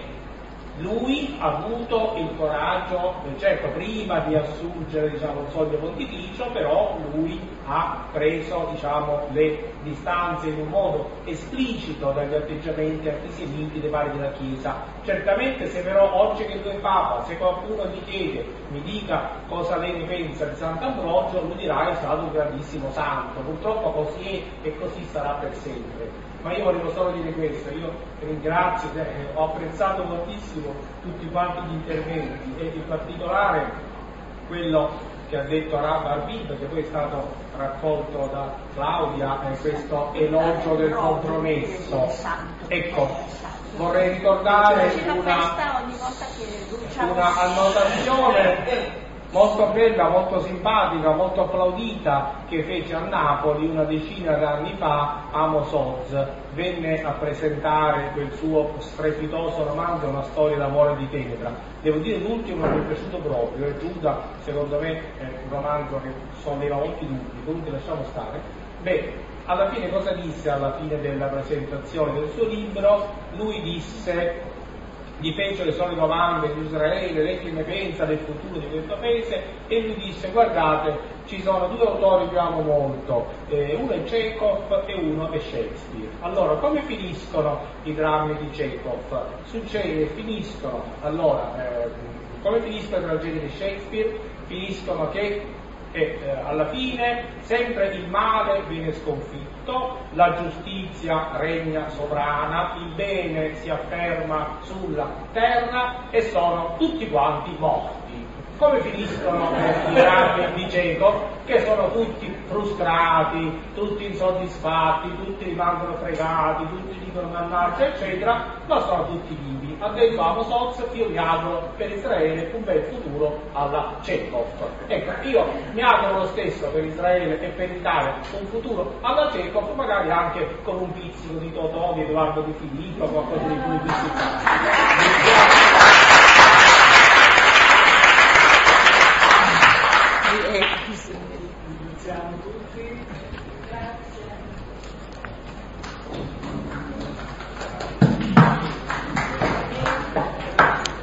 lui ha avuto il coraggio, certo prima di assurgere, diciamo, il soglio pontificio, però lui ha preso, diciamo, le distanze in un modo esplicito dagli atteggiamenti antisemiti dei vari della Chiesa. Certamente se però oggi che lui è Papa, se qualcuno gli chiede, mi dica cosa lei ne pensa di Sant'Ambrogio, lui dirà è stato un grandissimo santo. Purtroppo così è e così sarà per sempre. Ma io volevo solo dire questo, io ringrazio, ho apprezzato moltissimo tutti quanti gli interventi e in particolare quello che ha detto Rav Arvid, che poi è stato raccolto da Claudia, questo elogio del compromesso. Ecco, vorrei ricordare una annotazione molto bella, molto simpatica, molto applaudita che fece a Napoli una decina d'anni fa Amos Oz. Venne a presentare quel suo strepitoso romanzo, Una storia d'amore di tenebra. Devo dire l'ultimo mi è piaciuto proprio, e Giuda secondo me è un romanzo che solleva molti dubbi, comunque lasciamo stare. Alla fine cosa disse alla fine della presentazione del suo libro? Lui disse: gli fece le solite domande di Israele, lei che ne pensa del futuro di questo paese, e lui disse: guardate, ci sono due autori che amo molto, uno è Chekhov e uno è Shakespeare. Allora, come finiscono i drammi di Chekhov? Finiscono, come finiscono i tragedie di Shakespeare? Finiscono che alla fine sempre il male viene sconfitto, la giustizia regna sovrana, il bene si afferma sulla terra e sono tutti quanti morti. Come finiscono i drammi di Chekhov? Che sono tutti frustrati, tutti insoddisfatti, tutti rimangono fregati, tutti dicono mannaggia eccetera, ma sono tutti vivi. Ha detto Amos Oz: io mi auguro per Israele un bel futuro alla Chekhov. Ecco, io mi auguro lo stesso per Israele e per l'Italia un futuro alla Chekhov, magari anche con un pizzico di Totò, di Edoardo Di Filippo, qualcosa di più pizzicato.